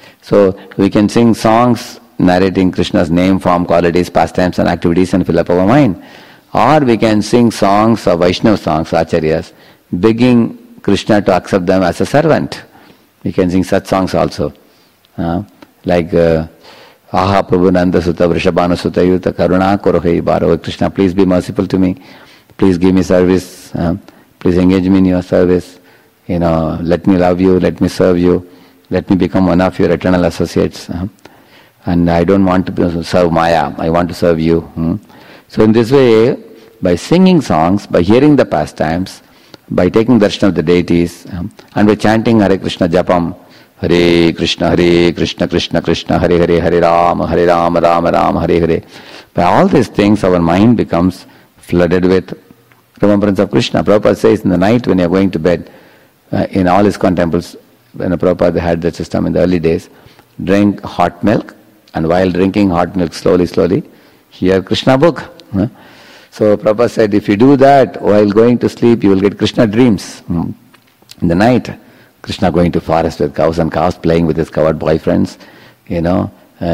So we can sing songs narrating Krishna's name, form, qualities, pastimes and activities and fill up our mind. Or we can sing songs of Vaishnava songs, Acharyas, begging Krishna to accept them as a servant. We can sing such songs also. Uh, like uh, Aha Prabhu Nanda Sutta Vrishabhanu Sutta Yuta Karuna Korohei Baro. Krishna, please be merciful to me. Please give me service. Uh, please engage me in your service. You know, let me love you, let me serve you. Let me become one of your eternal associates. Uh, and I don't want to serve Maya. I want to serve you. Hmm. So in this way, by singing songs, by hearing the pastimes, by taking darshan of the deities, um, and by chanting Hare Krishna Japam, Hare Krishna, Hare Krishna, Krishna Krishna, Hare Hare, Hare Rama, Hare Rama, Rama Rama, Hare Hare. By all these things, our mind becomes flooded with remembrance of Krishna. Prabhupada says in the night when you are going to bed, uh, in all ISKCON temples, when Prabhupada had the system in the early days, drink hot milk, and while drinking hot milk slowly, slowly, hear Krishna book. Huh? So Prabhupada said, if you do that while going to sleep, you will get Krishna dreams. Hmm. In the night, Krishna going to forest with cows and calves, playing with his coward boyfriends, you know,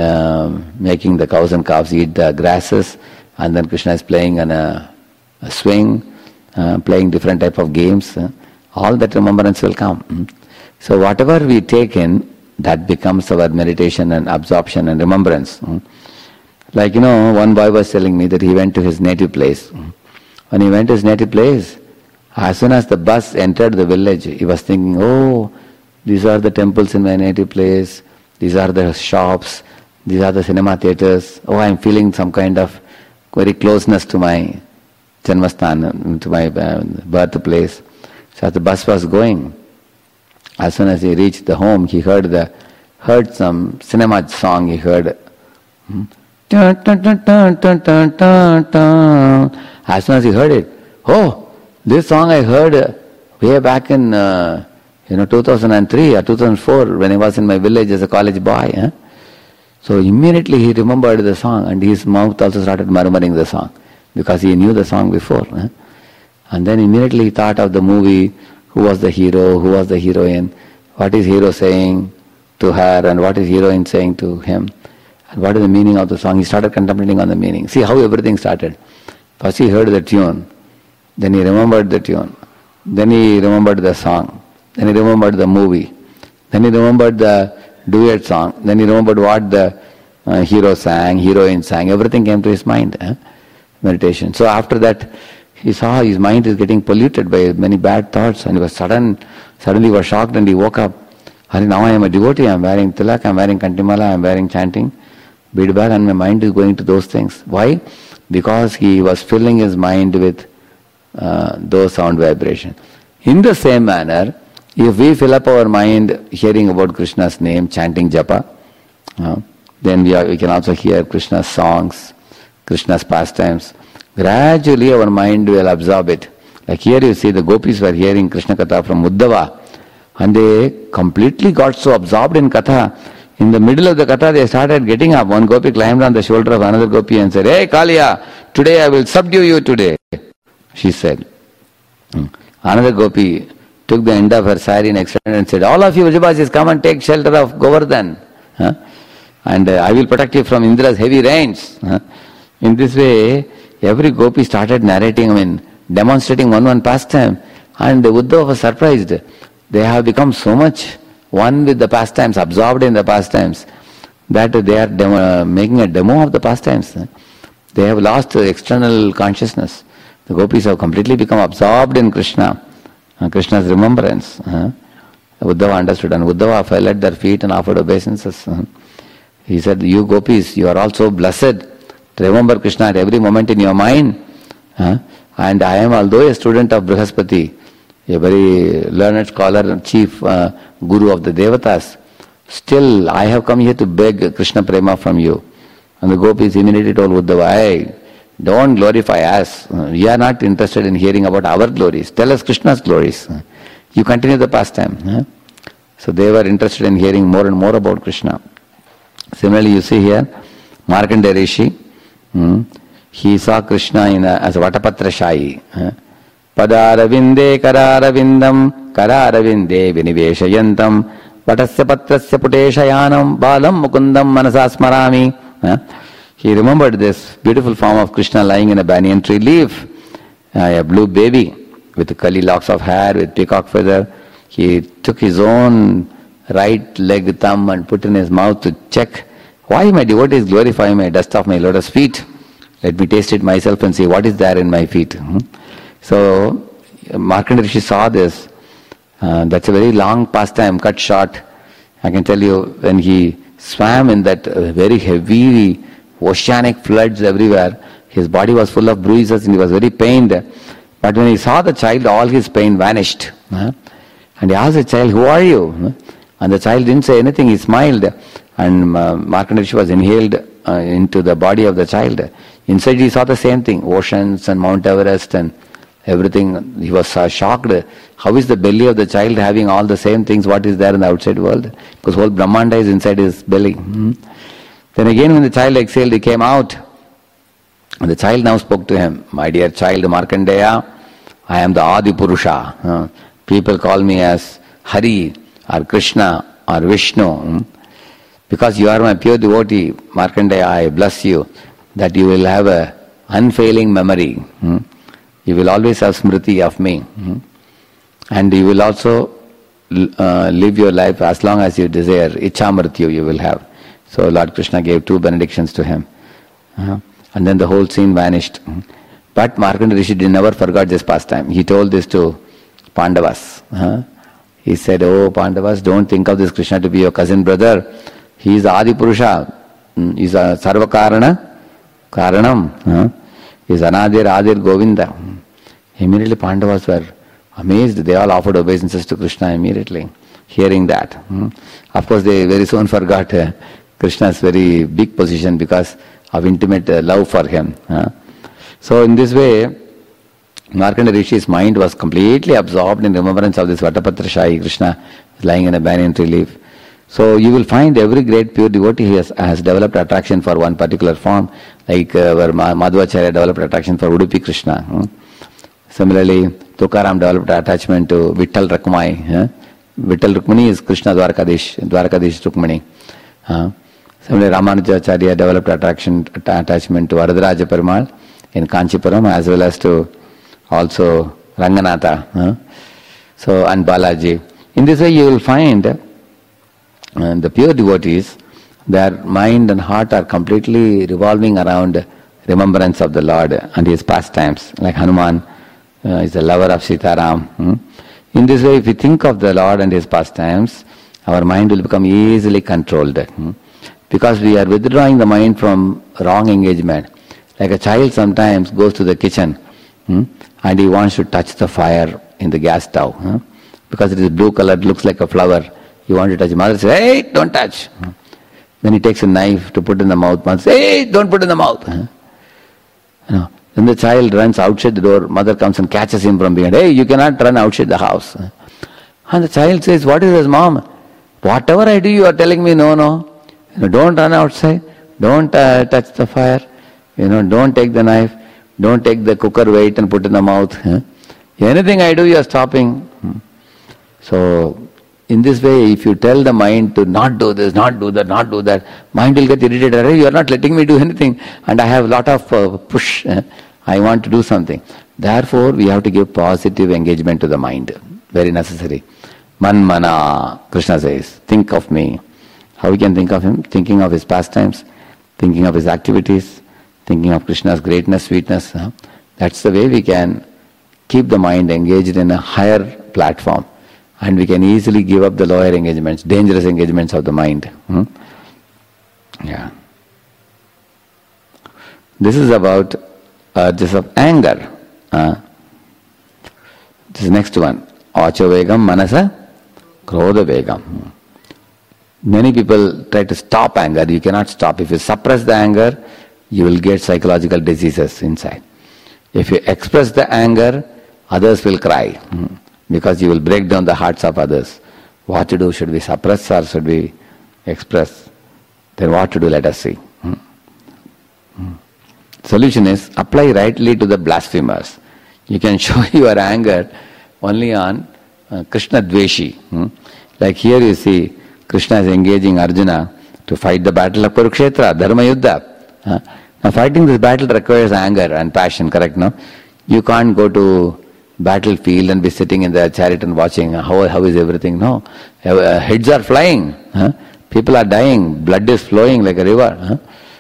um, making the cows and calves eat the grasses, and then Krishna is playing on a, a swing, uh, playing different type of games. Uh, all that remembrance will come. Hmm. So whatever we take in, that becomes our meditation and absorption and remembrance. Hmm. Like, you know, one boy was telling me that he went to his native place. When he went to his native place, as soon as the bus entered the village, he was thinking, oh, these are the temples in my native place, these are the shops, these are the cinema theatres. Oh, I am feeling some kind of very closeness to my Janmasthana, to my uh, birthplace. So as the bus was going, as soon as he reached the home, he heard the heard some cinema song he heard. Hmm? Dun, dun, dun, dun, dun, dun, dun, dun. As soon as he heard it, oh, this song I heard way back in uh, you know two thousand three or two thousand four when I was in my village as a college boy. Eh? So immediately he remembered the song and his mouth also started murmuring the song because he knew the song before. Eh? And then immediately he thought of the movie, who was the hero, who was the heroine, what is hero saying to her and what is heroine saying to him. And what is the meaning of the song? He started contemplating on the meaning. See how everything started. First he heard the tune, then he remembered the tune, then he remembered the song, then he remembered the movie, then he remembered the duet song, then he remembered what the uh, hero sang, heroine sang, everything came to his mind. Eh? Meditation. So after that, he saw his mind is getting polluted by many bad thoughts and he was sudden, suddenly was shocked and he woke up. And now I am a devotee, I am wearing tilak, I am wearing kantimala, I am wearing chanting. Bead bag and my mind is going to those things. Why? Because he was filling his mind with uh, those sound vibrations. In the same manner, if we fill up our mind hearing about Krishna's name, chanting japa, uh, then we, are, we can also hear Krishna's songs, Krishna's pastimes. Gradually our mind will absorb it. Like here you see the gopis were hearing Krishna Katha from Uddhava and they completely got so absorbed in Katha. In the middle of the Katha they started getting up. One gopi climbed on the shoulder of another gopi and said, "Hey Kaliya, today I will subdue you today," she said. Hmm. Another gopi took the end of her sari and extended and said, "All of you Vrajabasis, come and take shelter of Govardhan. Huh? And uh, I will protect you from Indra's heavy rains." Huh? In this way, every gopi started narrating, I mean, demonstrating one one pastime. And the Uddhava was surprised. They have become so much one with the pastimes, absorbed in the pastimes, that they are demo, making a demo of the pastimes. They have lost external consciousness. The gopis have completely become absorbed in Krishna, uh, Krishna's remembrance. Uh, Uddhava understood, and Uddhava fell at their feet and offered obeisances. Uh, he said, you gopis, you are also blessed to remember Krishna at every moment in your mind. Uh, and I am, although a student of Brihaspati, a very learned scholar and chief uh, guru of the Devatas, still I have come here to beg Krishna Prema from you. And the gopis immediately told Uddhava, hey, don't glorify us. We are not interested in hearing about our glories. Tell us Krishna's glories. You continue the pastime. So they were interested in hearing more and more about Krishna. Similarly, you see here, Markandeya Rishi, hmm, he saw Krishna in a, as a Vatapatra Shayi. Padaravinde kararavindam kararavinde viniveshayantam Vatasya patrasya puteshayanam balam mukundam manasasmarami. He remembered this beautiful form of Krishna lying in a banyan tree leaf, uh, a blue baby with curly locks of hair, with peacock feather. He took his own right leg thumb and put in his mouth to check, why my devotees glorify my dust of my lotus feet? Let me taste it myself and see what is there in my feet. So Markandeya Rishi saw this. Uh, that's a very long pastime, cut short. I can tell you, when he swam in that uh, very heavy oceanic floods everywhere, his body was full of bruises and he was very pained. But when he saw the child, all his pain vanished. Uh, and he asked the child, who are you? And the child didn't say anything, he smiled. And uh, Markandeya Rishi was inhaled uh, into the body of the child. Inside he saw the same thing, oceans and Mount Everest and everything. He was uh, shocked. How is the belly of the child having all the same things what is there in the outside world? Because whole Brahmanda is inside his belly. Hmm. Then again when the child exhaled, he came out. And the child now spoke to him, my dear child Markandeya, I am the Adi Purusha. Uh, people call me as Hari or Krishna or Vishnu. Hmm. Because you are my pure devotee, Markandeya, I bless you that you will have a unfailing memory. Hmm. You will always have smriti of me. Hmm. And you will also uh, live your life as long as you desire. Ichamrityu you will have. So Lord Krishna gave two benedictions to him. Uh, and then the whole scene vanished. Hmm. But Markandeya Rishi never forgot this pastime. He told this to Pandavas. Uh, he said, oh Pandavas, don't think of this Krishna to be your cousin brother. He is Adi Purusha. Hmm. He is a Sarva Karana. Karanam. Uh, he is Anadir Adir Govinda. Immediately Pandavas were amazed. They all offered obeisances to Krishna immediately, hearing that. Hmm. Of course, they very soon forgot uh, Krishna's very big position because of intimate uh, love for him. Uh. So in this way, Markandeya Rishi's mind was completely absorbed in remembrance of this Vatapatra Shayi Krishna lying in a banyan tree leaf. So you will find every great pure devotee has, has developed attraction for one particular form, like uh, where Madhvacharya developed attraction for Udupi Krishna. Hmm. Similarly, Tukaram developed attachment to Vittal Rukmai. Eh? Vittal Rukmani is Krishna Dwarkadish, Dwarkadish Rukmani. Uh, similarly, Ramanujacharya developed attraction, attachment to Varadaraja Perumal in Kanchipuram as well as to also Ranganatha. Uh? So, and Balaji. In this way, you will find uh, the pure devotees, their mind and heart are completely revolving around remembrance of the Lord and His pastimes, like Hanuman. Uh, is the lover of Sitaram. Hmm? In this way, if we think of the Lord and His pastimes, our mind will become easily controlled. Hmm? Because we are withdrawing the mind from wrong engagement. Like a child sometimes goes to the kitchen hmm? and he wants to touch the fire in the gas stove. Hmm? Because it is blue colored, looks like a flower. You want to touch. Mother says, hey, don't touch. Hmm? Then he takes a knife to put in the mouth. Mother says, hey, don't put in the mouth. Hmm? You know, then the child runs outside the door. Mother comes and catches him from behind. Hey, you cannot run outside the house. And the child says, what is this, mom? Whatever I do, you are telling me no, no. You know, don't run outside. Don't uh, touch the fire. You know, don't take the knife. Don't take the cooker weight and put in the mouth. Huh? Anything I do, you are stopping. Hmm. So, in this way, if you tell the mind to not do this, not do that, not do that, mind will get irritated. Hey, you are not letting me do anything. And I have a lot of uh, push. Uh, I want to do something. Therefore, we have to give positive engagement to the mind. Very necessary. Man mana, Krishna says, think of me. How we can think of him? Thinking of his pastimes, thinking of his activities, thinking of Krishna's greatness, sweetness. Huh? That's the way we can keep the mind engaged in a higher platform. And we can easily give up the lower engagements, dangerous engagements of the mind. Hmm? Yeah. This is about urges of anger. Uh, this is next one. Vacho vegam manasa krodha vegam. Many people try to stop anger. You cannot stop. If you suppress the anger, you will get psychological diseases inside. If you express the anger, others will cry. Hmm. Because you will break down the hearts of others. What to do? Should we suppress or should we express? Then what to do? Let us see. Hmm. Hmm. Solution is apply rightly to the blasphemers. You can show your anger only on uh, Krishna Dveshi. Hmm. Like here you see Krishna is engaging Arjuna to fight the battle of Kurukshetra, Dharma Yuddha. Huh? Now fighting this battle requires anger and passion, correct? No? You can't go to battlefield and be sitting in the chariot and watching how how is everything. No, uh, heads are flying, huh? People are dying, blood is flowing like a river. Huh?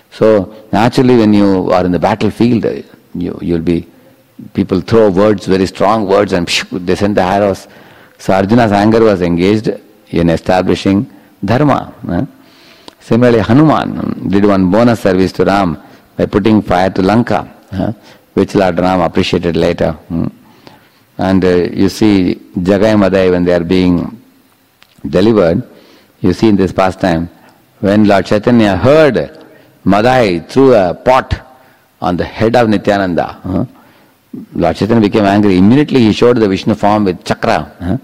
So naturally, when you are in the battlefield, you you'll be people throw words, very strong words, and phew, they send the arrows. So Arjuna's anger was engaged in establishing dharma. Huh? Similarly, Hanuman did one bonus service to Ram by putting fire to Lanka, huh? which Lord Ram appreciated later. Hmm? And uh, you see Jagai Madai when they are being delivered, you see in this pastime, when Lord Chaitanya heard Madai threw a pot on the head of Nityananda, huh? Lord Chaitanya became angry. Immediately he showed the Vishnu form with chakra. Huh?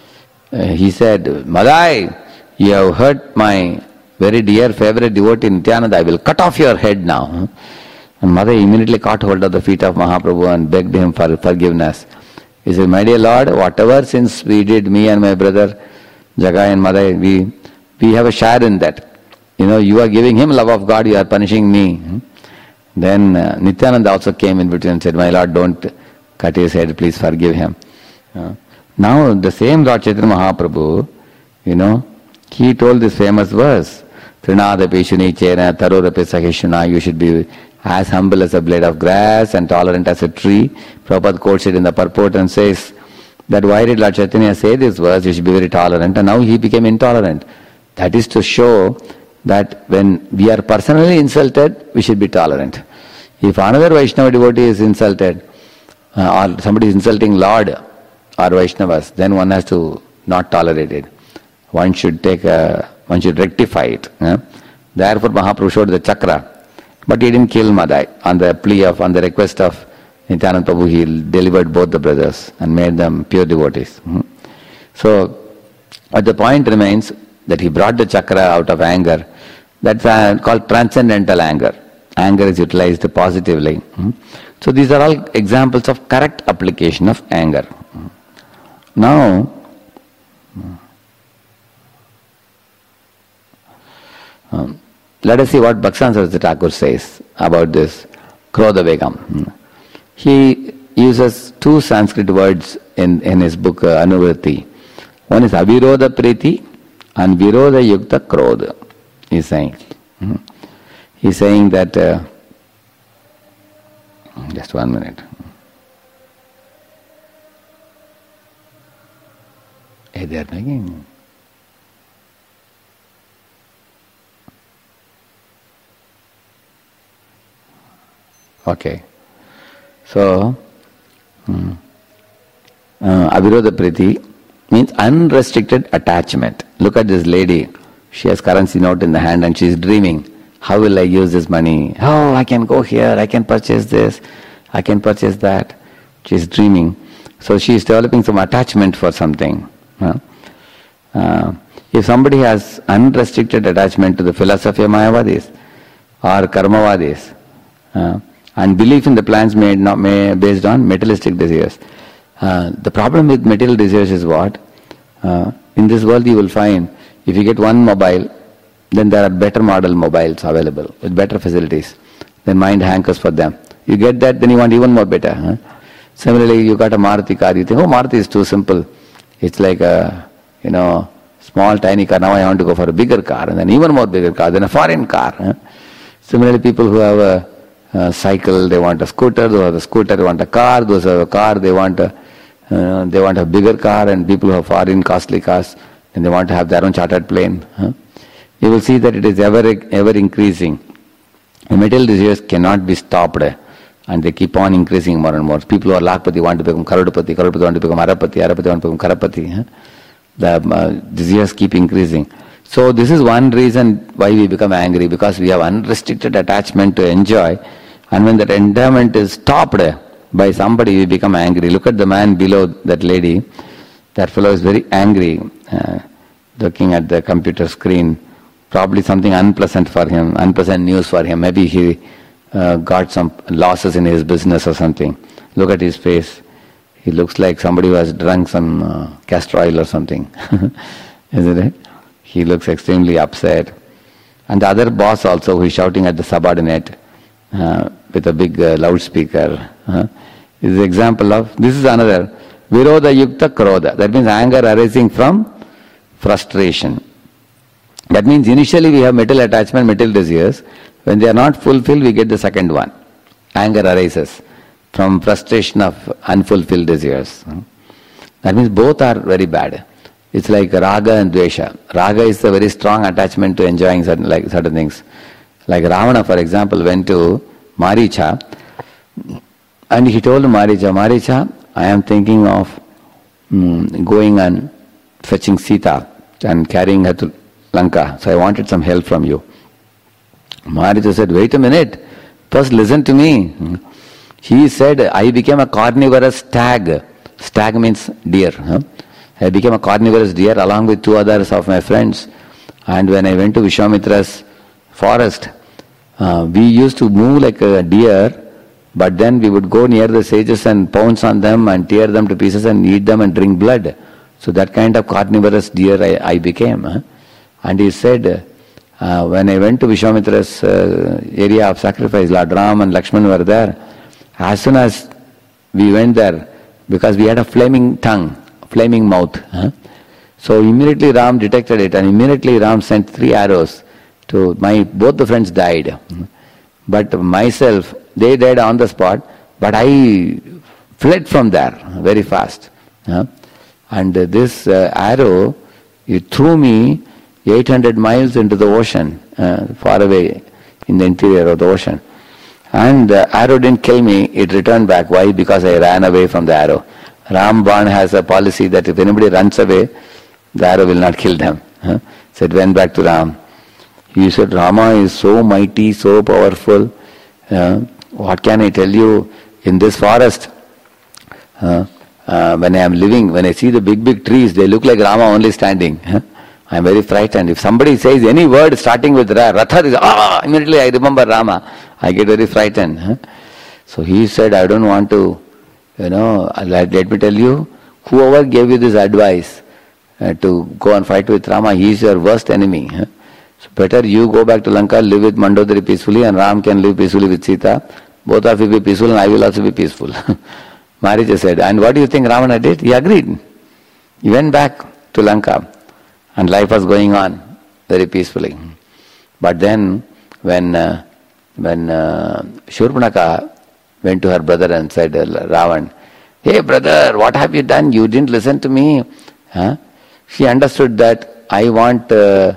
Uh, he said, Madai, you have hurt my very dear favorite devotee Nityananda, I will cut off your head now. Huh? And Madai immediately caught hold of the feet of Mahaprabhu and begged him for forgiveness. He said, my dear Lord, whatever sins we did, me and my brother Jagai and Madai, we, we have a share in that. You know, you are giving him love of God, you are punishing me. Then uh, Nityananda also came in between and said, my Lord, don't cut his head, please forgive him. Uh, now the same Lord Chaitanya Mahaprabhu, you know, he told this famous verse, Trinadapi Shuni Chena Tarorapi Sahishuna, you should be as humble as a blade of grass and tolerant as a tree. Prabhupada quotes it in the purport and says that why did Lord Chaitanya say this verse, you should be very tolerant, and now he became intolerant. That is to show that when we are personally insulted, we should be tolerant. If another Vaishnava devotee is insulted, uh, or somebody is insulting Lord or Vaishnavas, then one has to not tolerate it. One should take a, one should rectify it. Eh? Therefore Mahaprabhu showed the chakra. But he didn't kill Madai. On the plea of, on the request of Nityananda Prabhu, he delivered both the brothers and made them pure devotees. Mm-hmm. So, but the point remains that he brought the chakra out of anger. That's uh, called transcendental anger. Anger is utilized positively. Mm-hmm. So these are all examples of correct application of anger. Mm-hmm. Now, um, let us see what Bhaktivinoda Saraswati Thakur says about this Krodha Vegam. He uses two Sanskrit words in, in his book uh, Anuvritti. One is Avirodha Priti and Virodha Yukta Krodha. He's saying. Mm-hmm. He's saying that. Uh, just one minute. Hey, they are making. Okay. So, hmm, uh, Avirodha Priti means unrestricted attachment. Look at this lady. She has currency note in the hand and she is dreaming. How will I use this money? Oh, I can go here, I can purchase this, I can purchase that. She is dreaming. So she is developing some attachment for something. Huh? Uh, if somebody has unrestricted attachment to the philosophy of Mayavadis or Karmavadis, uh, and belief in the plans made not may, based on materialistic desires. Uh, the problem with material desires is what? Uh, in this world you will find, if you get one mobile, then there are better model mobiles available with better facilities. Then mind hankers for them. You get that, then you want even more better. Huh? Similarly, you got a Maruti car, you think, oh, Maruti is too simple. It's like a, you know, small, tiny car. Now I want to go for a bigger car, and then even more bigger car, then a foreign car. Huh? Similarly, people who have a, a cycle, they want a scooter. Those who have a scooter, they want a car. Those who have a car, they want a, uh, they want a bigger car. And people who have foreign, costly cars, and they want to have their own chartered plane. Huh? You will see that it is ever, ever increasing. The material desires cannot be stopped. And they keep on increasing more and more. People who are Lakpati want to become Karodapati, Karodapati want to become Arapati, Arapati want to become Karapati. Huh? The uh, desires keep increasing. So this is one reason why we become angry, because we have unrestricted attachment to enjoy, and when that enjoyment is stopped by somebody, we become angry. Look at the man below that lady. That fellow is very angry, uh, looking at the computer screen. Probably something unpleasant for him, unpleasant news for him. Maybe he Uh, got some losses in his business or something. Look at his face. He looks like somebody who has drunk some uh, castor oil or something. Isn't it? He looks extremely upset. And the other boss also, who is shouting at the subordinate uh, with a big uh, loudspeaker. Uh, is an example of, this is another, Virodha Yukta Krodha. That means anger arising from frustration. That means initially we have material attachment, material desires. When they are not fulfilled, we get the second one. Anger arises from frustration of unfulfilled desires. That means both are very bad. It's like raga and dvesha. Raga is a very strong attachment to enjoying certain, like, certain things. Like Ravana, for example, went to Maricha, and he told Maricha, Maricha, I am thinking of mm, going and fetching Sita and carrying her to Lanka. So I wanted some help from you. Maricha said, wait a minute, first listen to me. He said, I became a carnivorous stag. Stag means deer. Huh? I became a carnivorous deer along with two others of my friends. And when I went to Vishwamitra's forest, uh, we used to move like a deer, but then we would go near the sages and pounce on them and tear them to pieces and eat them and drink blood. So that kind of carnivorous deer I, I became. Huh? And he said, Uh, when I went to Vishwamitra's uh, area of sacrifice, Lord Ram and Lakshman were there. As soon as we went there, because we had a flaming tongue, flaming mouth. Huh? So immediately Ram detected it, and immediately Ram sent three arrows to my, both the friends died. But myself, they died on the spot, but I fled from there very fast. Huh? And uh, this uh, arrow, it threw me eight hundred miles into the ocean, uh, far away in the interior of the ocean. And the arrow didn't kill me, it returned back. Why? Because I ran away from the arrow. Ram Ban has a policy that if anybody runs away, the arrow will not kill them. Huh? So it went back to Ram. He said, Rama is so mighty, so powerful. Uh, what can I tell you? In this forest, uh, uh, when I am living, when I see the big, big trees, they look like Rama only standing. Huh? I am very frightened. If somebody says any word starting with Ra, Ratha, is, ah, immediately I remember Rama. I get very frightened. Huh? So he said, I don't want to, you know, let, let me tell you, whoever gave you this advice uh, to go and fight with Rama, he is your worst enemy. Huh? So better you go back to Lanka, live with Mandodari peacefully, and Ram can live peacefully with Sita. Both of you be peaceful, and I will also be peaceful. Maricha said, and what do you think Ravana did? He agreed. He went back to Lanka. And life was going on very peacefully. But then, when uh, when uh, Shurpanaka went to her brother and said, Ravan, hey brother, what have you done? You didn't listen to me. Huh? She understood that I want uh,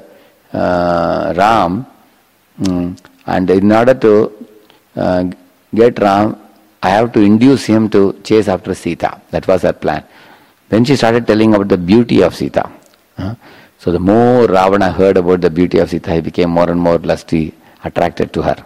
uh, Ram, mm, and in order to uh, get Ram, I have to induce him to chase after Sita. That was her plan. Then she started telling about the beauty of Sita. Huh? So the more Ravana heard about the beauty of Sita, he became more and more lusty, attracted to her.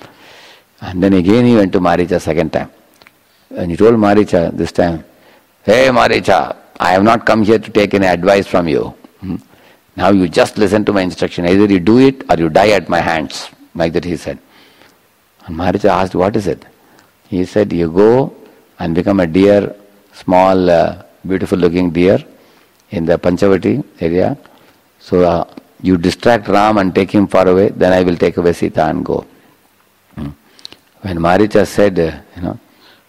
And then again he went to Maricha second time. And he told Maricha this time, hey Maricha, I have not come here to take any advice from you. Now you just listen to my instruction. Either you do it or you die at my hands. Like that he said. And Maricha asked, what is it? He said, you go and become a deer, small, uh, beautiful looking deer in the Panchavati area. So uh, you distract Ram and take him far away, then I will take away Sita and go. Hmm. When Maricha said, uh, you know,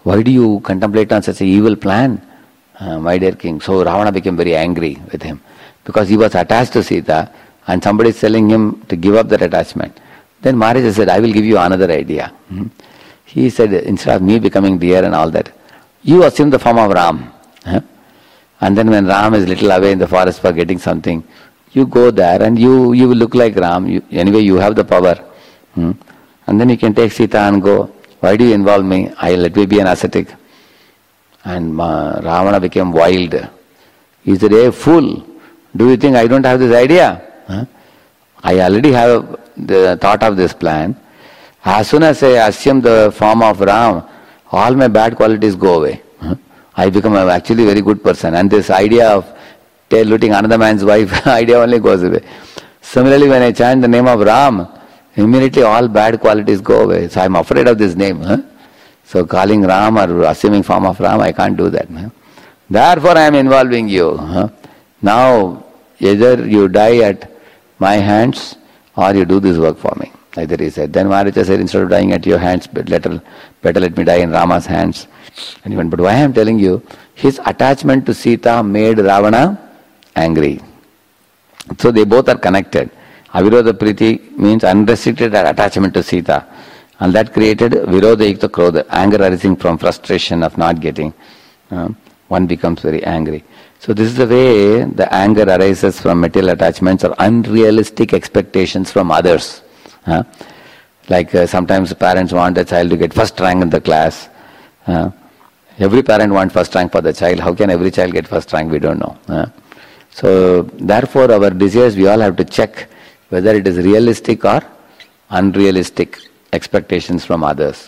why do you contemplate on such an evil plan, uh, my dear king? So Ravana became very angry with him because he was attached to Sita and somebody is telling him to give up that attachment. Then Maharaja said, I will give you another idea. Hmm? He said, instead of me becoming dear and all that, you assume the form of Ram. Huh? And then when Ram is little away in the forest for getting something, you go there and you, you will look like Ram. You, anyway, you have the power. Hmm? And then you can take Sita and go, why do you involve me? I let me be an ascetic. And uh, Ravana became wild. He said, hey, fool, do you think I don't have this idea? Huh? I already have the thought of this plan. As soon as I assume the form of Ram, all my bad qualities go away. Huh? I become a actually very good person. And this idea of looting another man's wife, idea only goes away. Similarly, when I chant the name of Ram, immediately all bad qualities go away. So I'm afraid of this name. Huh? So calling Ram or assuming form of Ram, I can't do that. Huh? Therefore I am involving you. Huh? Now, either you die at my hands or you do this work for me. Either he said. Then Maharaja said, instead of dying at your hands, better, better let me die in Rama's hands. And he went, but why I am telling you, his attachment to Sita made Ravana angry. So they both are connected. Avirodha Priti means unrestricted attachment to Sita. And that created Virodha Yukta Krodha, anger arising from frustration of not getting. Uh, one becomes very angry. So this is the way the anger arises from material attachments or unrealistic expectations from others. Uh, like uh, sometimes parents want the child to get first rank in the class. Uh, every parent wants first rank for the child. How can every child get first rank? We don't know. Uh, so therefore our desires, we all have to check whether it is realistic or unrealistic expectations from others.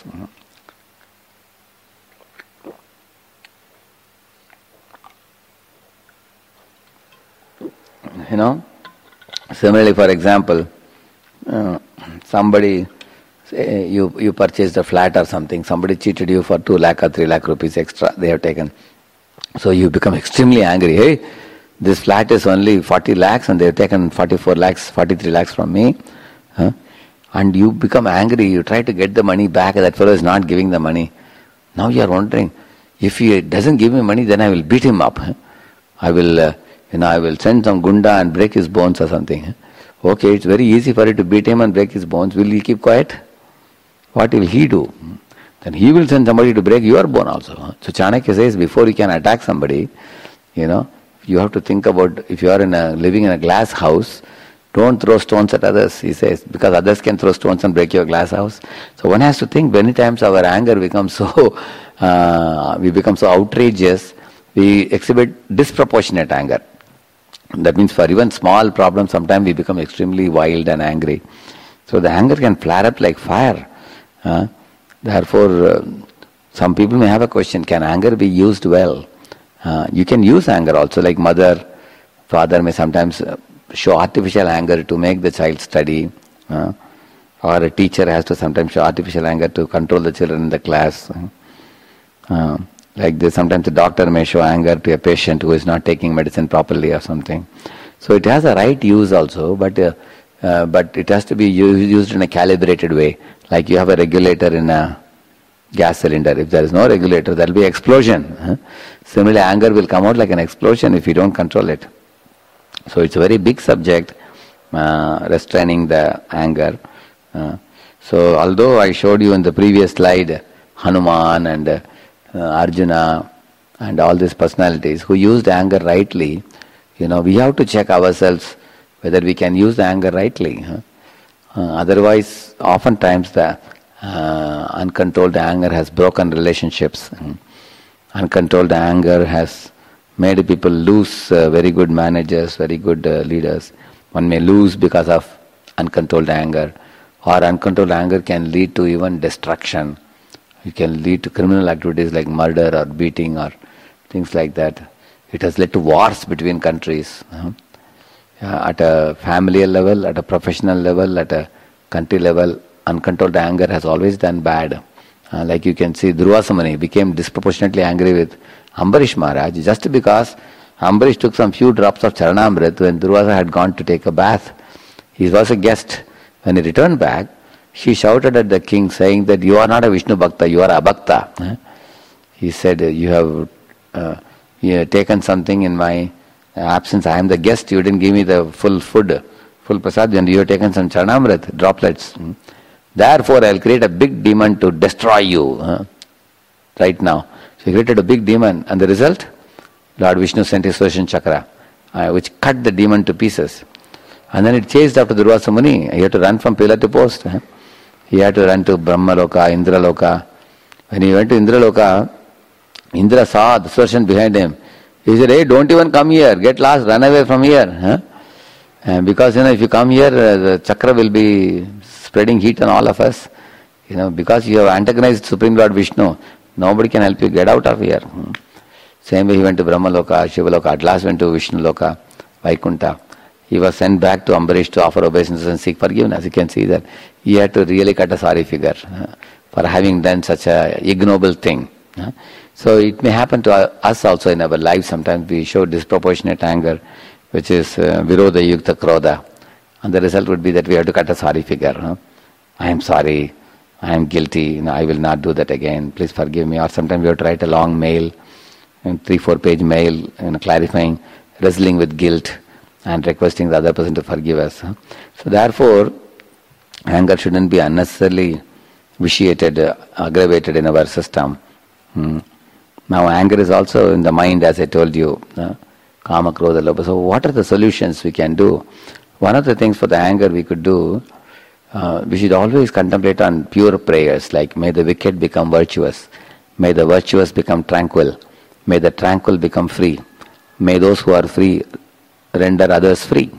You know, similarly, for example, uh, somebody, say you, you purchased a flat or something, somebody cheated you for two lakh or three lakh rupees extra they have taken. So you become extremely angry. Hey, this flat is only forty lakhs and they have taken forty-four lakhs, forty-three lakhs from me. Huh? And you become angry, you try to get the money back, that fellow is not giving the money. Now you are wondering, if he doesn't give me money, then I will beat him up. I will, uh, you know, I will send some gunda and break his bones or something. Okay, it's very easy for you to beat him and break his bones. Will he keep quiet? What will he do? Then he will send somebody to break your bone also. So Chanakya says, before you can attack somebody, you know, you have to think about, if you are in a, living in a glass house, don't throw stones at others, he says, because others can throw stones and break your glass house. So one has to think, many times our anger becomes so, uh, we become so outrageous, we exhibit disproportionate anger. That means for even small problems, sometimes we become extremely wild and angry. So the anger can flare up like fire. Uh, therefore, uh, some people may have a question, can anger be used well? Uh, you can use anger also, like mother, father may sometimes uh, show artificial anger to make the child study, uh, or a teacher has to sometimes show artificial anger to control the children in the class. Uh, like this, sometimes the doctor may show anger to a patient who is not taking medicine properly or something. So it has a right use also, but uh, uh, but it has to be used, used in a calibrated way. Like you have a regulator in a gas cylinder. If there is no regulator, there will be explosion. Huh? Similarly, anger will come out like an explosion if you don't control it. So it's a very big subject, uh, restraining the anger. Uh, so although I showed you in the previous slide Hanuman and uh, Arjuna and all these personalities who used anger rightly, you know, we have to check ourselves whether we can use the anger rightly. Huh? Uh, otherwise, oftentimes the uh, uncontrolled anger has broken relationships. Mm. Uncontrolled anger has made people lose uh, very good managers, very good uh, leaders. One may lose because of uncontrolled anger, or uncontrolled anger can lead to even destruction. It can lead to criminal activities like murder or beating or things like that. It has led to wars between countries. Uh, at a familial level, at a professional level, at a country level, uncontrolled anger has always done bad. Uh, like you can see, Durvasa Muni became disproportionately angry with Ambarish Maharaj just because Ambarish took some few drops of Charanamrit when Durvasa had gone to take a bath. He was a guest. When he returned back, she shouted at the king saying that you are not a Vishnu Bhakta, you are a Bhakta. He said, you have, uh, you have taken something in my absence. I am the guest. You didn't give me the full food, full prasad, and you have taken some charnamrit, droplets. Therefore, I will create a big demon to destroy you. Huh? Right now. So he created a big demon, and the result? Lord Vishnu sent his Sudarshan Chakra, uh, which cut the demon to pieces. And then it chased after Durvasa Muni. He had to run from pillar to post. Huh? He had to run to Brahma Loka, Indra Loka. When he went to Indra Loka, Indra saw the Sudarshan behind him. He said, hey, don't even come here. Get lost, run away from here. Huh? And because, you know, if you come here, uh, the chakra will be spreading heat on all of us. You know, because you have antagonized Supreme Lord Vishnu, nobody can help you. Get out of here. Hmm. Same way he went to Brahma Loka, Shiva Loka, at last went to Vishnu Loka, Vaikuntha. He was sent back to Ambarish to offer obeisances and seek forgiveness. You can see that he had to really cut a sorry figure uh, for having done such a ignoble thing. Uh. So it may happen to us also in our lives. Sometimes we show disproportionate anger, which is uh, virodha yukta krodha. And the result would be that we have to cut a sorry figure. Huh? I am sorry, I am guilty, you know, I will not do that again, please forgive me. Or sometimes we have to write a long mail, a three, four page mail, you know, clarifying, wrestling with guilt and requesting the other person to forgive us. Huh? So therefore, anger shouldn't be unnecessarily vitiated, uh, aggravated in our system. Hmm. Now anger is also in the mind, as I told you, uh, kama, krodha, lobha. So what are the solutions we can do? One of the things for the anger we could do, uh, we should always contemplate on pure prayers, like may the wicked become virtuous, may the virtuous become tranquil, may the tranquil become free, may those who are free render others free.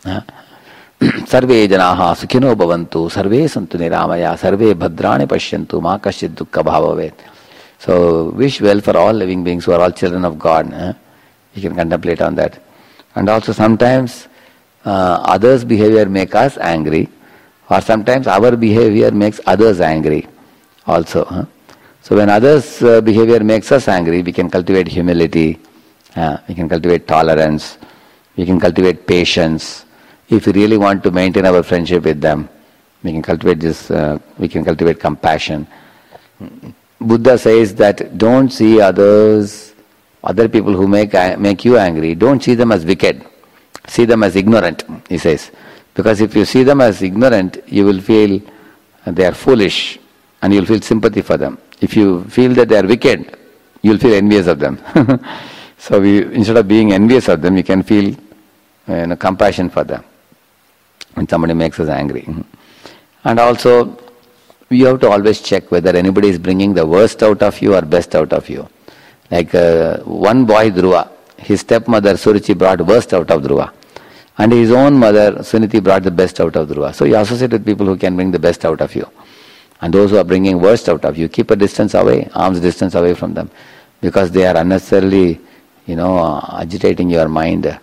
Sarve janaha sukhino bhavantu, sarve santu niramaya, sarve bhadrani pashyantu, ma kasyid dukkha bhavavet. So wish well for all living beings who are all children of God. Eh? You can contemplate on that. And also sometimes uh, others' behavior make us angry, or sometimes our behavior makes others angry also. Huh? So when others' uh, behavior makes us angry, we can cultivate humility, uh, we can cultivate tolerance, we can cultivate patience. If we really want to maintain our friendship with them, we can cultivate this, uh, we can cultivate compassion. Buddha says that don't see others, other people who make make you angry, don't see them as wicked. See them as ignorant, he says. Because if you see them as ignorant, you will feel they are foolish and you will feel sympathy for them. If you feel that they are wicked, you will feel envious of them. So we, instead of being envious of them, you can feel you know, compassion for them when somebody makes us angry. And also, you have to always check whether anybody is bringing the worst out of you or best out of you. Like uh, one boy, Dhruva, his stepmother Suruchi brought worst out of Dhruva. And his own mother, Suniti, brought the best out of Dhruva. So you associate with people who can bring the best out of you. And those who are bringing worst out of you, keep a distance away, arm's distance away from them. Because they are unnecessarily, you know, uh, agitating your mind.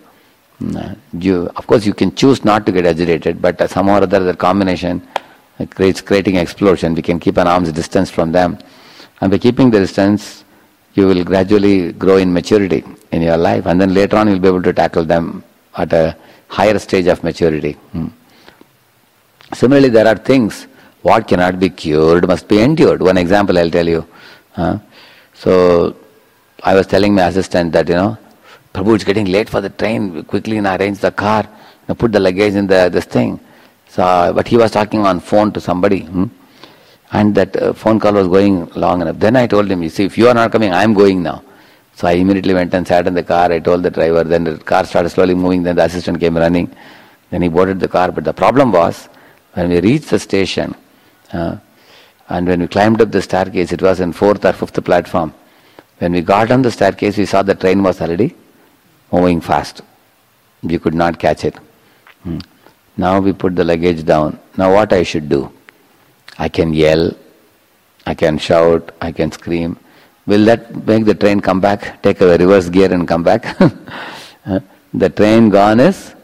You, of course, you can choose not to get agitated, but uh, somehow or other, the combination creates creating explosion. We can keep an arm's distance from them. And by keeping the distance, you will gradually grow in maturity in your life. And then later on, you'll be able to tackle them at a higher stage of maturity. Hmm. Similarly, there are things, what cannot be cured must be endured. One example I'll tell you. Huh? So, I was telling my assistant that, you know, Prabhu, it's getting late for the train, quickly you know, arrange the car, you know, put the luggage in the this thing. So, but he was talking on phone to somebody. Hmm? And that uh, phone call was going long enough. Then I told him, you see, if you are not coming, I am going now. So I immediately went and sat in the car. I told the driver. Then the car started slowly moving. Then the assistant came running. Then he boarded the car. But the problem was, when we reached the station, uh, and when we climbed up the staircase, it was in fourth or fifth platform. When we got on the staircase, we saw the train was already moving fast. We could not catch it. Hmm. Now we put the luggage down. Now what I should do? I can yell, I can shout, I can scream. Will that make the train come back? Take a reverse gear and come back? The train gone is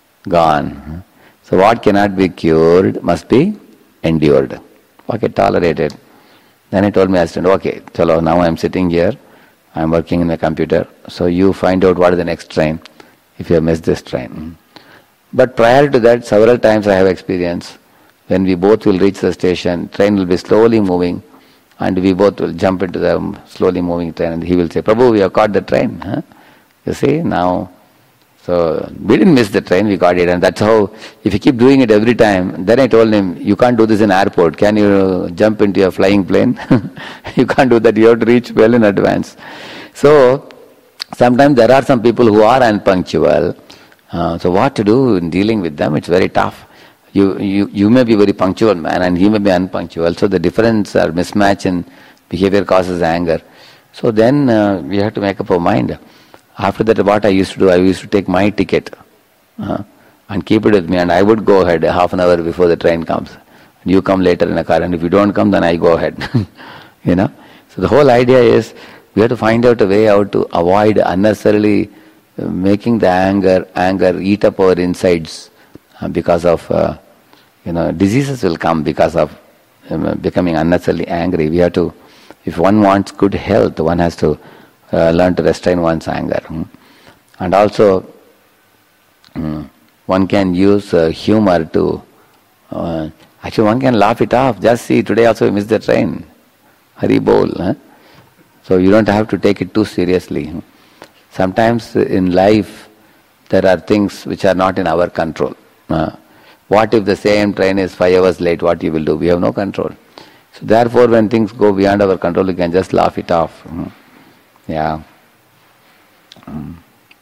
gone. So what cannot be cured must be endured. Okay, tolerated. Then I told my assistant, okay, chalo, now I am sitting here, I am working in the computer, so you find out what is the next train, if you have missed this train. But prior to that, several times I have experienced, when we both will reach the station, train will be slowly moving, and we both will jump into the slowly moving train, and he will say, Prabhu, we have caught the train. Huh? You see, now, so we didn't miss the train, we got it. And that's how, if you keep doing it every time, then I told him, you can't do this in airport. Can you jump into a flying plane? You can't do that, you have to reach well in advance. So, sometimes there are some people who are unpunctual. Uh, so what to do in dealing with them? It's very tough. You, you you may be very punctual man and he may be unpunctual. So the difference or mismatch in behavior causes anger. So then uh, we have to make up our mind. After that, what I used to do, I used to take my ticket uh, and keep it with me, and I would go ahead half an hour before the train comes. And you come later in a car, and if you don't come, then I go ahead. You know. So the whole idea is we have to find out a way how to avoid unnecessarily making the anger anger eat up our insides. Because of, uh, you know, diseases will come because of um, becoming unnecessarily angry. We have to, if one wants good health, one has to uh, learn to restrain one's anger. Hmm? And also, um, one can use uh, humor to, uh, actually one can laugh it off. Just see, today also we missed the train. Hari bol. Huh? So you don't have to take it too seriously. Hmm? Sometimes in life, there are things which are not in our control. Uh, what if the same train is five hours late? What you will do? We have no control. So therefore, when things go beyond our control, we can just laugh it off. Mm. Yeah. Mm.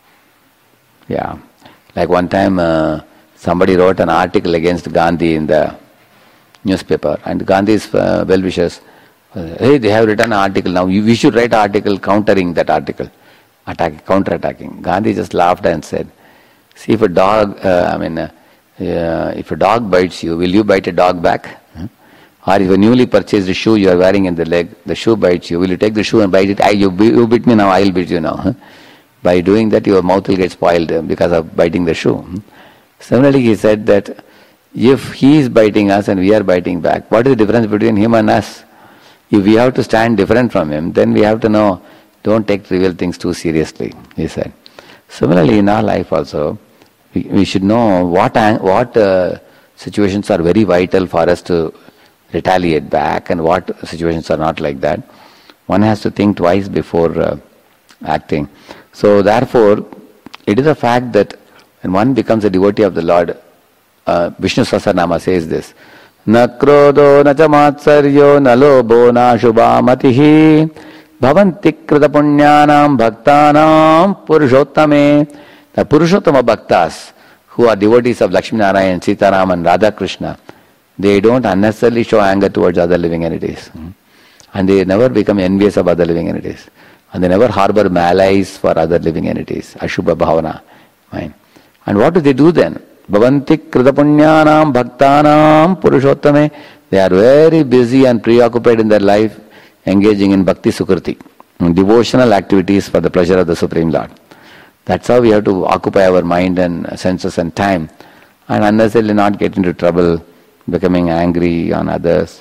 Yeah. Like one time, uh, somebody wrote an article against Gandhi in the newspaper, and Gandhi's uh, well-wishers, uh, hey, they have written an article now. We should write an article countering that article, attack, counter-attacking. Gandhi just laughed and said, "See, if a dog, uh, I mean." Uh, Uh, if a dog bites you, will you bite a dog back? Huh? Or if a newly purchased shoe you are wearing in the leg, the shoe bites you, will you take the shoe and bite it? I, you, you bit me now, I will bite you now. Huh? By doing that, your mouth will get spoiled because of biting the shoe. Hmm? Similarly, he said that if he is biting us and we are biting back, what is the difference between him and us? If we have to stand different from him, then we have to know, don't take trivial things too seriously, he said. Similarly, in our life also, We, we should know what what uh, situations are very vital for us to retaliate back and what situations are not like that. One has to think twice before uh, acting. So therefore, it is a fact that when one becomes a devotee of the Lord, uh, Vishnu Sahasranama says this, Na krodo na cha matsaryo na lobo na shubhamatihi bhavanti krita punyanam bhaktanam purushottame. The Purushottama Bhaktas, who are devotees of Lakshmi Narayan, Sitaram and Radha Krishna, they don't unnecessarily show anger towards other living entities. And they never become envious of other living entities. And they never harbor malice for other living entities. Ashubha Bhavana. Right? And what do they do then? Bhavanti krita punyanam bhaktanam purushottame. They are very busy and preoccupied in their life, engaging in bhakti sukriti, devotional activities for the pleasure of the Supreme Lord. That's how we have to occupy our mind and senses and time, and unnecessarily not get into trouble, becoming angry on others.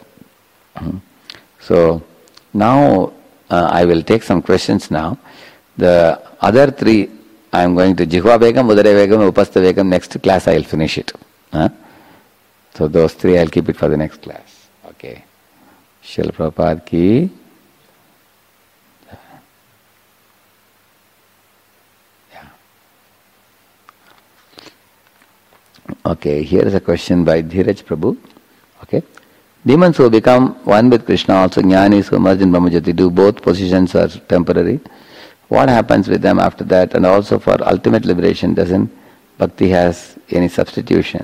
So now uh, I will take some questions now. The other three, I am going to Jihva Begam, Udare Begam, Upastha Begam. Next class I will finish it. Huh? So those three I will keep it for the next class. Okay. Srila Prabhupada ki. Okay, here is a question by Dhiraj Prabhu. Okay. Demons who become one with Krishna, also jnanis who emerge in Brahmajyoti, do both positions are temporary. What happens with them after that? And also for ultimate liberation, doesn't bhakti has any substitution?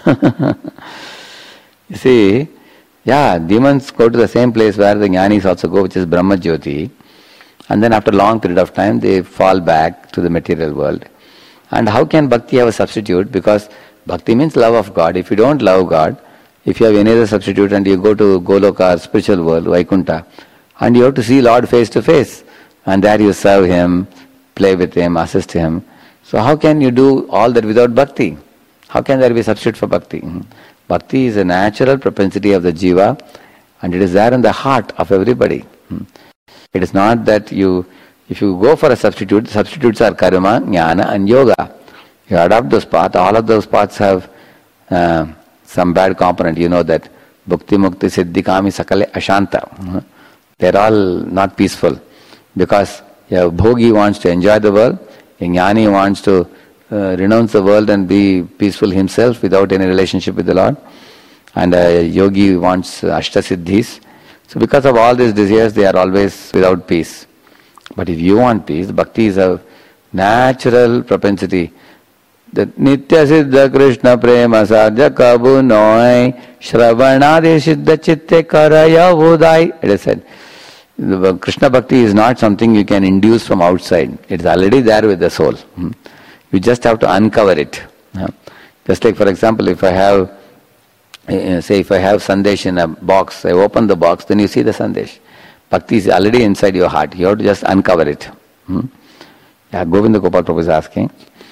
You see, yeah, demons go to the same place where the jnanis also go, which is Brahmajyoti. And then after a long period of time, they fall back to the material world. And how can bhakti have a substitute? Because bhakti means love of God. If you don't love God, if you have any other substitute and you go to Goloka, spiritual world, Vaikunta, and you have to see Lord face to face, and there you serve Him, play with Him, assist Him. So how can you do all that without bhakti? How can there be substitute for bhakti? Bhakti is a natural propensity of the jiva, and it is there in the heart of everybody. It is not that you, if you go for a substitute, substitutes are karma, jnana and yoga. You adopt those paths, all of those paths have uh, some bad component. You know that bhukti mukti siddhi kami sakale ashanta. they're all not peaceful. Because a bhogi wants to enjoy the world, a jnani wants to uh, renounce the world and be peaceful himself without any relationship with the Lord. And a yogi wants ashtasiddhis. So because of all these desires, they are always without peace. But if you want peace, bhakti is a natural propensity. That nitya siddha krishna prema sadhya kabu noi shravanadi siddha chitte karaya vodai. It is said, the Krishna bhakti is not something you can induce from outside. It is already there with the soul. You just have to uncover it. Just like, for example, if I have, say if I have sandesh in a box, I open the box, then you see the sandesh. Bhakti is already inside your heart. You have to just uncover it. Hmm? Yeah, Govinda Gopal Prabhu is asking,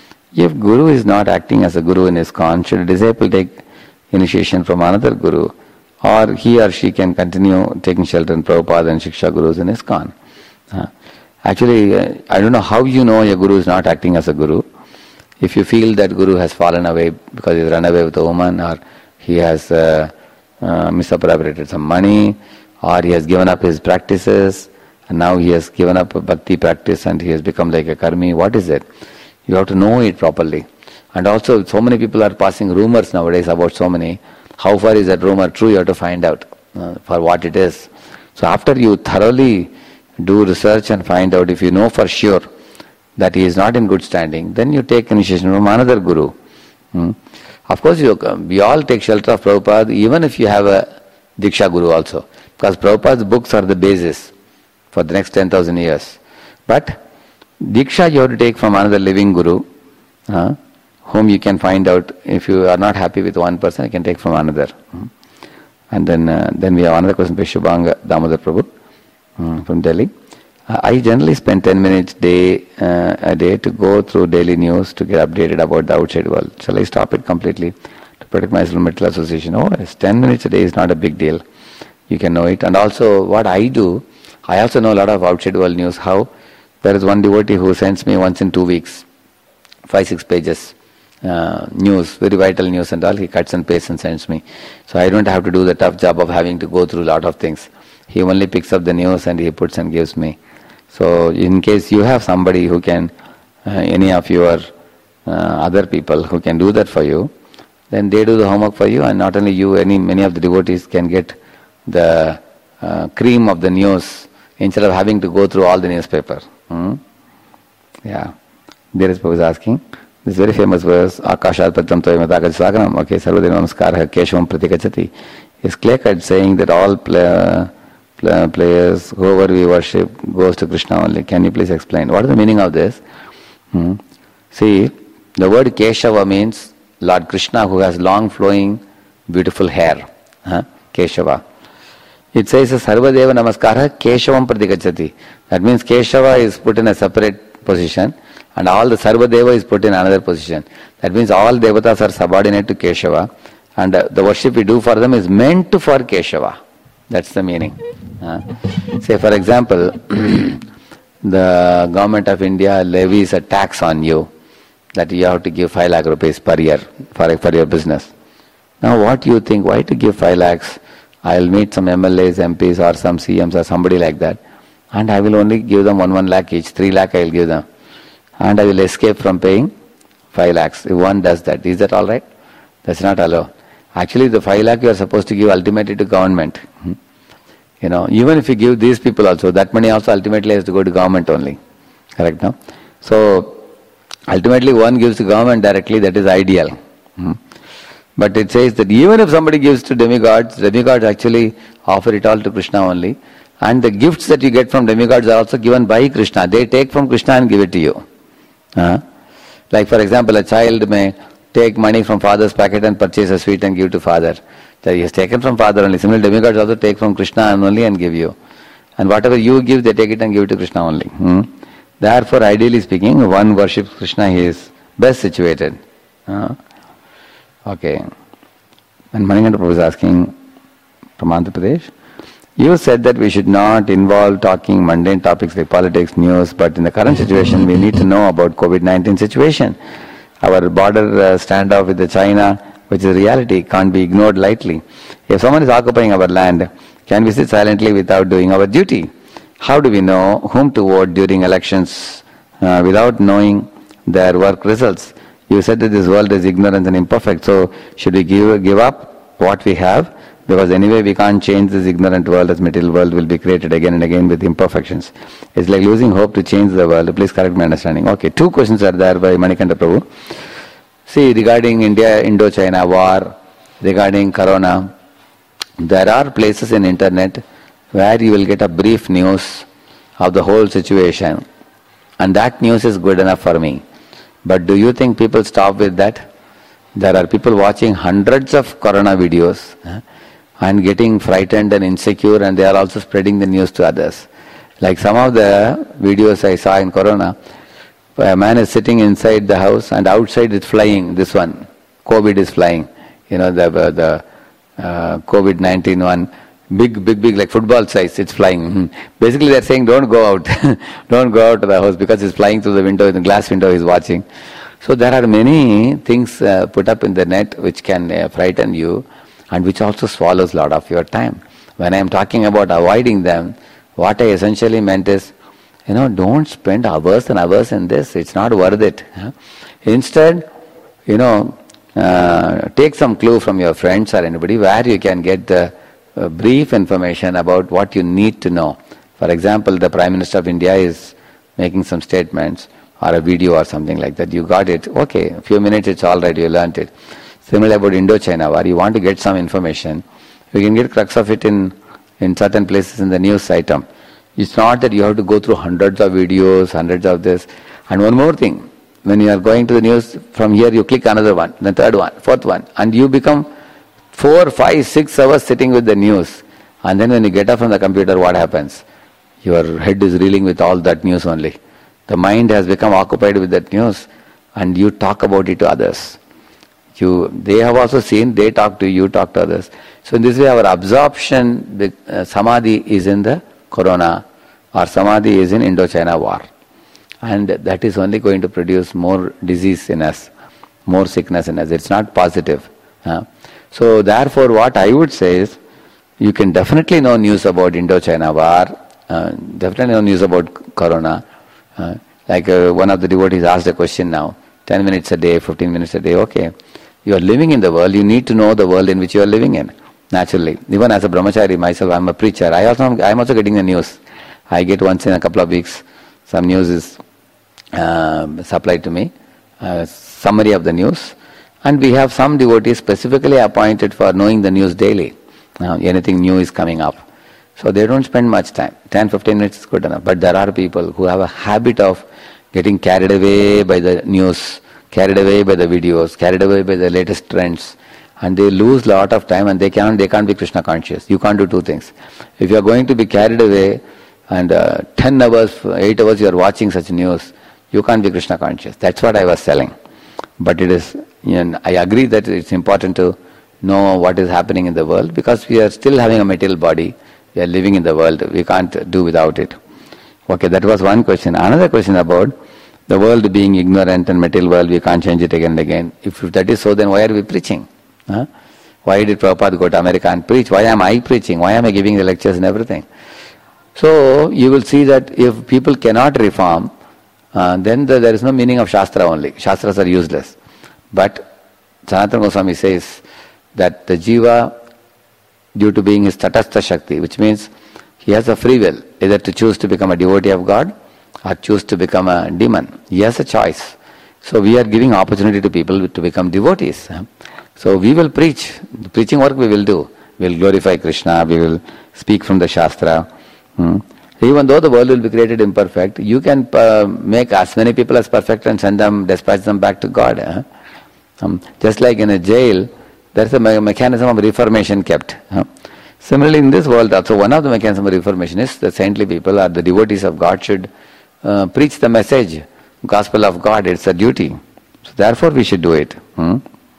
if Guru is not acting as a Guru in ISKCON, should a disciple take initiation from another Guru? Or he or she can continue taking shelter in Prabhupada and Shiksha Gurus in ISKCON? Uh, actually, uh, I don't know how you know your Guru is not acting as a Guru. If you feel that Guru has fallen away because he's run away with a woman, or he has uh, uh, misappropriated some money, or he has given up his practices, and now he has given up a bhakti practice and he has become like a karmi. What is it? You have to know it properly. And also, so many people are passing rumors nowadays about so many. How far is that rumor true? You have to find out uh, for what it is. So after you thoroughly do research and find out, if you know for sure that he is not in good standing, then you take initiation from another Guru. Hmm? Of course, you, we all take shelter of Prabhupada, even if you have a Diksha Guru also. Because Prabhupada's books are the basis for the next ten thousand years. But Diksha you have to take from another living Guru, uh, whom you can find out. If you are not happy with one person, you can take from another. Hmm. And then uh, then we have another question by Shubhanga Damodar Prabhu um, from Delhi. Uh, I generally spend ten minutes day uh, a day to go through daily news to get updated about the outside world. Shall I stop it completely to protect myself from mental association? Oh, yes, ten minutes a day is not a big deal. You can know it. And also what I do, I also know a lot of outside world news. How? There is one devotee who sends me once in two weeks, five, six pages, uh, news, very vital news and all. He cuts and pastes and sends me. So I don't have to do the tough job of having to go through a lot of things. He only picks up the news and he puts and gives me. So in case you have somebody who can, uh, any of your uh, other people who can do that for you, then they do the homework for you, and not only you, any many of the devotees can get the uh, cream of the news instead of having to go through all the newspaper. Hmm? Yeah. There is Prabhu is asking, this very famous verse, Akashat Patam Toyam Yatakaja Saganam, okay, Sarvadeva Namaskara Keshavam Pratikachati, is clear cut saying that all play, play, players, whoever we worship, goes to Krishna only. Can you please explain? What is the meaning of this? Hmm? See, the word Keshava means Lord Krishna who has long flowing, beautiful hair. Huh? Keshava. It says Sarvadeva Namaskara Keshavam Pratikachati. That means Keshava is put in a separate position and all the Sarvadeva is put in another position. That means all devatas are subordinate to Keshava, and uh, the worship we do for them is meant for Keshava. That's the meaning. Uh, say for example, the government of India levies a tax on you that you have to give five lakh rupees per year for, for your business. Now what do you think? Why to give five lakhs? I'll meet some M L As, M Ps or some C Ms or somebody like that, and I will only give them one one lakh each, three lakh I will give them, and I will escape from paying five lakhs. If one does that, is that all right? That's not allowed. Actually, the five lakh you are supposed to give ultimately to government. Hmm? You know, even if you give these people also, that money also ultimately has to go to government only. Correct, no? So, ultimately one gives to government directly, that is ideal. Hmm? But it says that even if somebody gives to demigods, demigods actually offer it all to Krishna only. And the gifts that you get from demigods are also given by Krishna. They take from Krishna and give it to you. Uh, like for example, a child may take money from father's pocket and purchase a sweet and give to father. So he has taken from father only. Similarly, demigods also take from Krishna only and give you. And whatever you give, they take it and give it to Krishna only. Hmm? Therefore, ideally speaking, one worships Krishna, he is best situated. Uh, Okay. And Manikanta Prabhu is asking from Andhra Pradesh, you said that we should not involve talking mundane topics like politics, news, but in the current situation we need to know about COVID nineteen situation. Our border uh, standoff with the China, which is reality, can't be ignored lightly. If someone is occupying our land, Can we sit silently without doing our duty? How do we know whom to vote during elections uh, without knowing their work results? You said that this world is ignorant and imperfect, so should we give, give up what we have? Because anyway we can't change this ignorant world, as material world will be created again and again with imperfections. It's like losing hope to change the world. Please correct my understanding. Okay, two questions are there by Manikanta Prabhu. See, regarding India, Indo-China war, regarding Corona, there are places in internet where you will get a brief news of the whole situation. And that news is good enough for me. But do you think people stop with that? There are people watching hundreds of Corona videos uh, and getting frightened and insecure, and they are also spreading the news to others. Like some of the videos I saw in Corona, a man is sitting inside the house and outside it's flying, this one, COVID is flying. You know, the, the uh, COVID nineteen one, big, big, big, like football size, it's flying. Basically they're saying don't go out, don't go out of the house because it's flying through the window, the glass window is watching. So there are many things uh, put up in the net which can uh, frighten you and which also swallows a lot of your time. When I am talking about avoiding them, what I essentially meant is, you know, don't spend hours and hours in this, it's not worth it. Huh? Instead, you know, uh, take some clue from your friends or anybody where you can get the uh, brief information about what you need to know. For example, the Prime Minister of India is making some statements or a video or something like that. You got it, okay, a few minutes it's all right, you learnt it. Similarly about Indo-China war, you want to get some information, you can get crux of it in, in certain places in the news item. It's not that you have to go through hundreds of videos, hundreds of this. And one more thing, when you are going to the news, from here you click another one, the third one, fourth one, and you become four, five, six hours sitting with the news. And then when you get up from the computer, what happens? Your head is reeling with all that news only. The mind has become occupied with that news, and you talk about it to others. You, they have also seen, they talk to you, talk to others. So in this way our absorption, the uh, samadhi is in the Corona, or samadhi is in Indo-China war. And that is only going to produce more disease in us, more sickness in us. It's not positive. Uh, so therefore what I would say is, you can definitely know news about Indo-China war, uh, definitely know news about Corona. Uh, like uh, one of the devotees asked a question now, ten minutes a day, fifteen minutes a day, okay. You are living in the world, you need to know the world in which you are living in, naturally. Even as a brahmachari myself, I am a preacher, I also I am also getting the news. I get once in a couple of weeks, some news is uh, supplied to me, uh, summary of the news. And we have some devotees specifically appointed for knowing the news daily. Uh, anything new is coming up. So they don't spend much time, ten to fifteen minutes is good enough. But there are people who have a habit of getting carried away by the news, carried away by the videos, carried away by the latest trends, and they lose a lot of time and they can't, they can't be Krishna conscious. You can't do two things. If you are going to be carried away and uh, ten hours, eight hours you are watching such news, you can't be Krishna conscious. That's what I was telling. But it is, you know, I agree that it's important to know what is happening in the world because we are still having a material body. We are living in the world. We can't do without it. Okay, that was one question. Another question about the world being ignorant and material world, we can't change it again and again. If that is so, then why are we preaching? Huh? Why did Prabhupada go to America and preach? Why am I preaching? Why am I giving the lectures and everything? So, you will see that if people cannot reform, uh, then the, there is no meaning of Shastra only. Shastras are useless. But Sanatana Goswami says that the Jiva, due to being his Tatastha Shakti, which means he has a free will, either to choose to become a devotee of God or choose to become a demon. He has a choice. So we are giving opportunity to people to become devotees. So we will preach. The preaching work we will do. We will glorify Krishna, we will speak from the Shastra. Hmm. Even though the world will be created imperfect, you can uh, make as many people as perfect and send them, dispatch them back to God. Huh? Um, just like in a jail, there is a me- mechanism of reformation kept. Huh? Similarly, in this world also, one of the mechanisms of reformation is the saintly people or the devotees of God should uh, preach the message, gospel of God. It's a duty. So therefore, we should do it. Hmm?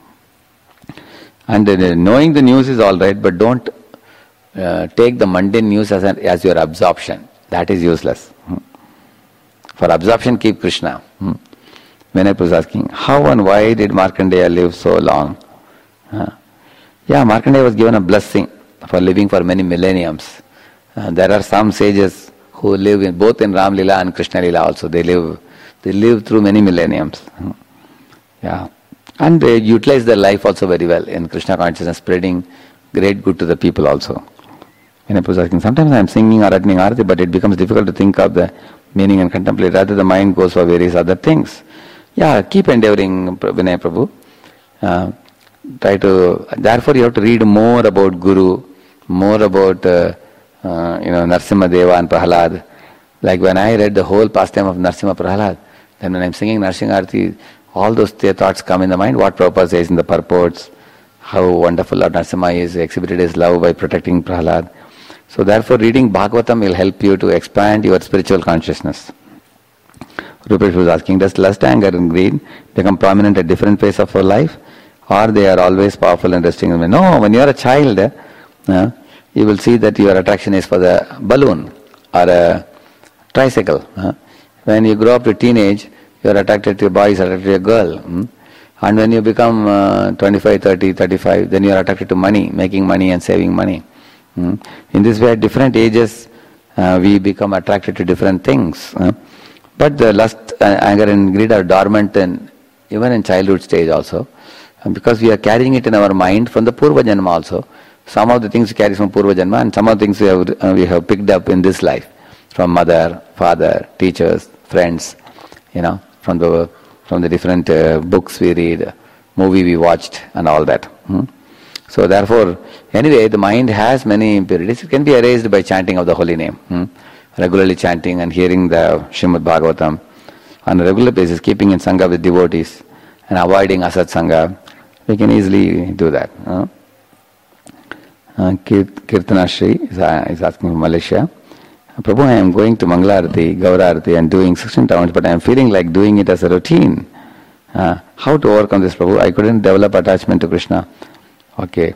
And uh, knowing the news is all right, but don't uh, take the mundane news as, an, as your absorption. That is useless. Hmm? For absorption, keep Krishna. Hmm? Vinay was asking, how and why did Markandeya live so long? Uh, yeah, Markandeya was given a blessing. for living for many millenniums. Uh, there are some sages who live in both in Ram Lila and Krishna Lila also. They live, they live through many millenniums. Yeah, and they utilize their life also very well in Krishna consciousness, spreading great good to the people also. When I was asking, sometimes I am singing or attending Arati, but it becomes difficult to think of the meaning and contemplate. Rather, the mind goes for various other things. Yeah, keep endeavoring, Vinay Prabhu. Uh, try to. Therefore, you have to read more about Guru, more about uh, uh, you know Narsimha Deva and Prahalad. Like when I read the whole pastime of Narsimha Prahalad, then when I am singing Narsimha Arati, all those thoughts come in the mind. What Prabhupada says in the purports, how wonderful Lord Narsimha is, exhibited his love by protecting Prahalad. So therefore, reading Bhagavatam will help you to expand your spiritual consciousness. Rupesh was asking, does lust, anger and greed become prominent at different phases of our life? Or they are always powerful and restricting? No, when you are a child, uh, you will see that your attraction is for the balloon or a tricycle. Uh. When you grow up to teenage, you are attracted to boys, attracted to a girl. Hmm? And when you become uh, twenty-five, thirty, thirty-five, then you are attracted to money, making money and saving money. Hmm? In this way, at different ages, uh, we become attracted to different things. Uh. But the lust, uh, anger and greed are dormant in, even in childhood stage also. And because we are carrying it in our mind from the Purva Janma also. Some of the things we carry from Purva Janma and some of the things we have, uh, we have picked up in this life. From mother, father, teachers, friends, you know, from the from the different uh, books we read, movie we watched and all that. Hmm? So therefore, anyway, the mind has many impurities. It can be erased by chanting of the holy name. Hmm? Regularly chanting and hearing the Srimad Bhagavatam on a regular basis, keeping in Sangha with devotees and avoiding Asat Sangha, we can easily do that. Huh? Uh, Kirtana Shri is, uh, is asking from Malaysia. Prabhu, I am going to Mangalarati, Gaurarati and doing sixteen towns, but I am feeling like doing it as a routine. Uh, how to overcome this, Prabhu? I couldn't develop attachment to Krishna. Okay.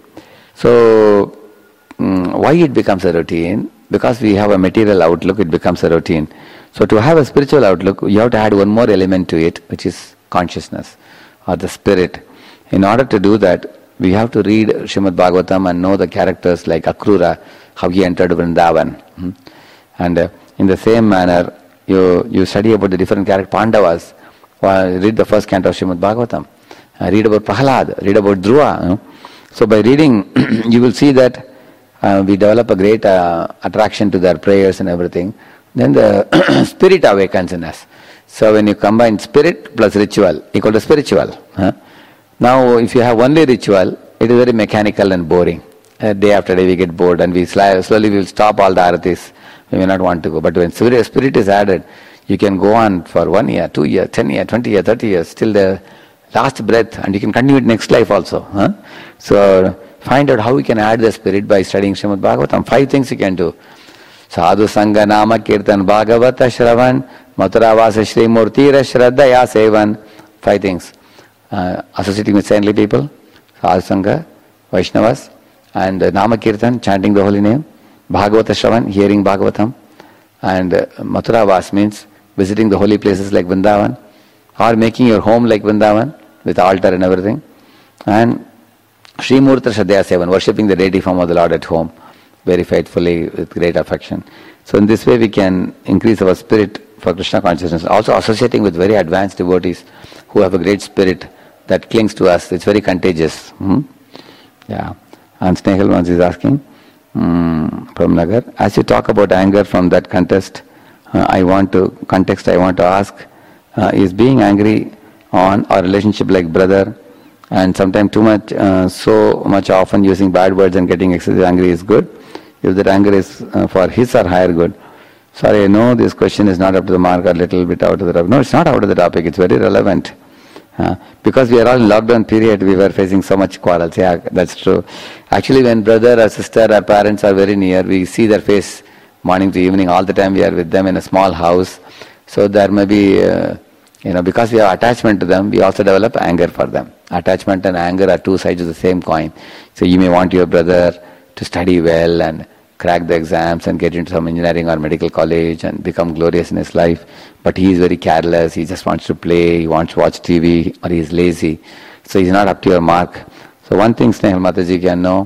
So, um, why it becomes a routine? Because we have a material outlook, it becomes a routine. So to have a spiritual outlook, you have to add one more element to it, which is consciousness or the spirit. In order to do that, we have to read Srimad Bhagavatam and know the characters like Akrura, how he entered Vrindavan. Hmm? And uh, in the same manner, you you study about the different characters, Pandavas, uh, read the first canto of Srimad Bhagavatam, uh, read about Prahalad, read about Dhruva. You know? So by reading, you will see that uh, we develop a great uh, attraction to their prayers and everything. Then the spirit awakens in us. So when you combine spirit plus ritual, equal to spiritual. Huh? Now if you have only ritual, it is very mechanical and boring. Uh, day after day we get bored and we sl- slowly we will stop all the aratis. We may not want to go. But when spirit, spirit is added, you can go on for one year, two years, ten years, twenty years, thirty years, till the last breath, and you can continue it next life also. Huh? So find out how we can add the spirit by studying Srimad Bhagavatam. Five things you can do. Sadhu Sangha Nama Kirtan Bhagavata Shravan Mathura Vasa Shri Murtira Shraddhaya Sevan. Five things. Uh, associating with saintly people, Sadhu Sangha, Vaishnavas, and uh, Nama Kirtan, chanting the holy name, Bhagavata Shravan, hearing Bhagavatam, and uh, Mathura Vas means visiting the holy places like Vrindavan, or making your home like Vrindavan with altar and everything, and Sri Murtira Shraddhaya Sevan, worshipping the deity form of the Lord at home very faithfully with great affection. So in this way we can increase our spirit for Krishna consciousness. Also associating with very advanced devotees who have a great spirit that clings to us. It's very contagious. Hmm? Yeah. And Snehal once is asking um, from Nagar, as you talk about anger from that context, uh, I want to context I want to ask, uh, is being angry on our relationship like brother and sometimes too much, uh, so much often using bad words and getting excessively angry is good? If that anger is uh, for his or higher good. Sorry, I know this question is not up to the mark or a little bit out of the topic. No, it's not out of the topic, it's very relevant. Uh, because we are all in lockdown period, we were facing so much quarrels. Yeah, that's true. Actually, when brother or sister or parents are very near, we see their face morning to evening. All the time we are with them in a small house. So there may be, uh, you know, because we have attachment to them, we also develop anger for them. Attachment and anger are two sides of the same coin. So you may want your brother to study well and crack the exams and get into some engineering or medical college and become glorious in his life. But he is very careless, he just wants to play, he wants to watch T V, or he is lazy. So he is not up to your mark. So one thing Snehal Mataji can know,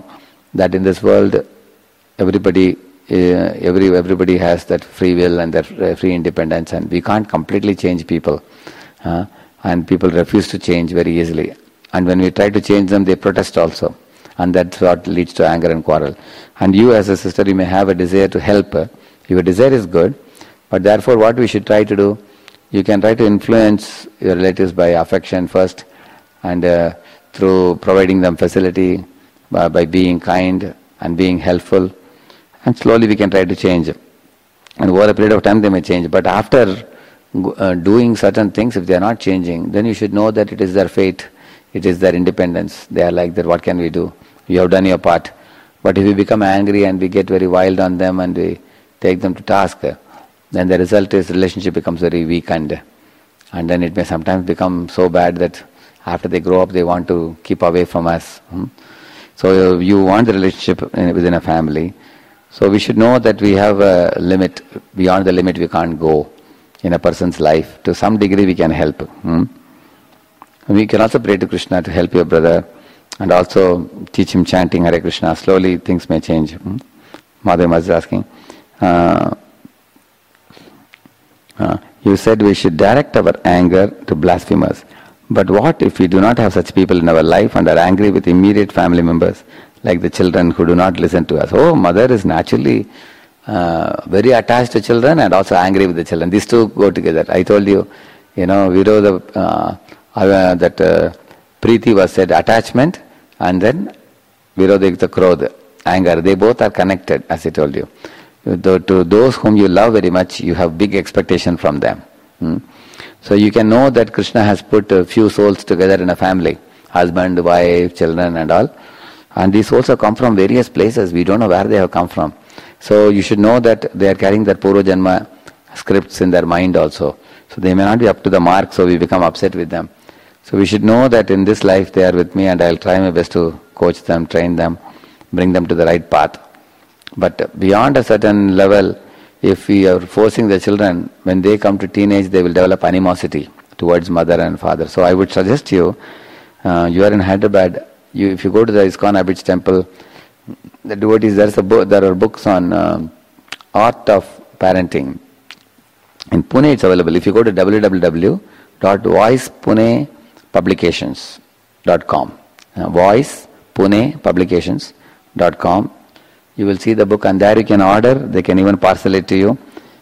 that in this world, everybody, uh, every everybody has that free will and that free independence, and we can't completely change people. Uh, and people refuse to change very easily. And when we try to change them, they protest also. And that's what leads to anger and quarrel. And you as a sister, you may have a desire to help. Your desire is good, but therefore what we should try to do, you can try to influence your relatives by affection first, and uh, through providing them facility, by, by being kind and being helpful. And slowly we can try to change. And over a period of time they may change. But after uh, doing certain things, if they are not changing, then you should know that it is their fate. It is their independence. They are like that, what can we do? You have done your part. But if we become angry and we get very wild on them and we take them to task, then the result is relationship becomes very weakened. And then it may sometimes become so bad that after they grow up they want to keep away from us. So you want the relationship within a family. So we should know that we have a limit. Beyond the limit we can't go in a person's life. To some degree we can help. We can also pray to Krishna to help your brother, and also teach him chanting Hare Krishna. Slowly things may change. Hmm? Madhava is asking. Uh, uh, you said we should direct our anger to blasphemers. But what if we do not have such people in our life and are angry with immediate family members, like the children who do not listen to us? Oh, mother is naturally uh, very attached to children and also angry with the children. These two go together. I told you, you know, Virodha, uh, uh, that uh, Preeti was said attachment, and then Virodha the Krodha, anger. They both are connected, as I told you. To those whom you love very much, you have big expectation from them. Hmm? So you can know that Krishna has put a few souls together in a family, husband, wife, children and all. And these souls have come from various places. We don't know where they have come from. So you should know that they are carrying their Purva Janma scripts in their mind also. So they may not be up to the mark, so we become upset with them. So we should know that in this life they are with me, and I'll try my best to coach them, train them, bring them to the right path. But beyond a certain level, if we are forcing the children, when they come to teenage, they will develop animosity towards mother and father. So I would suggest you, uh, you are in Hyderabad, you, if you go to the ISKCON Abidj temple, the devotees, there's a bo- there are books on uh, art of parenting. In Pune it's available. If you go to w w w dot voice pune publications dot com, uh, voice pune publications dot com, you will see the book, and there you can order. They can even parcel it to you.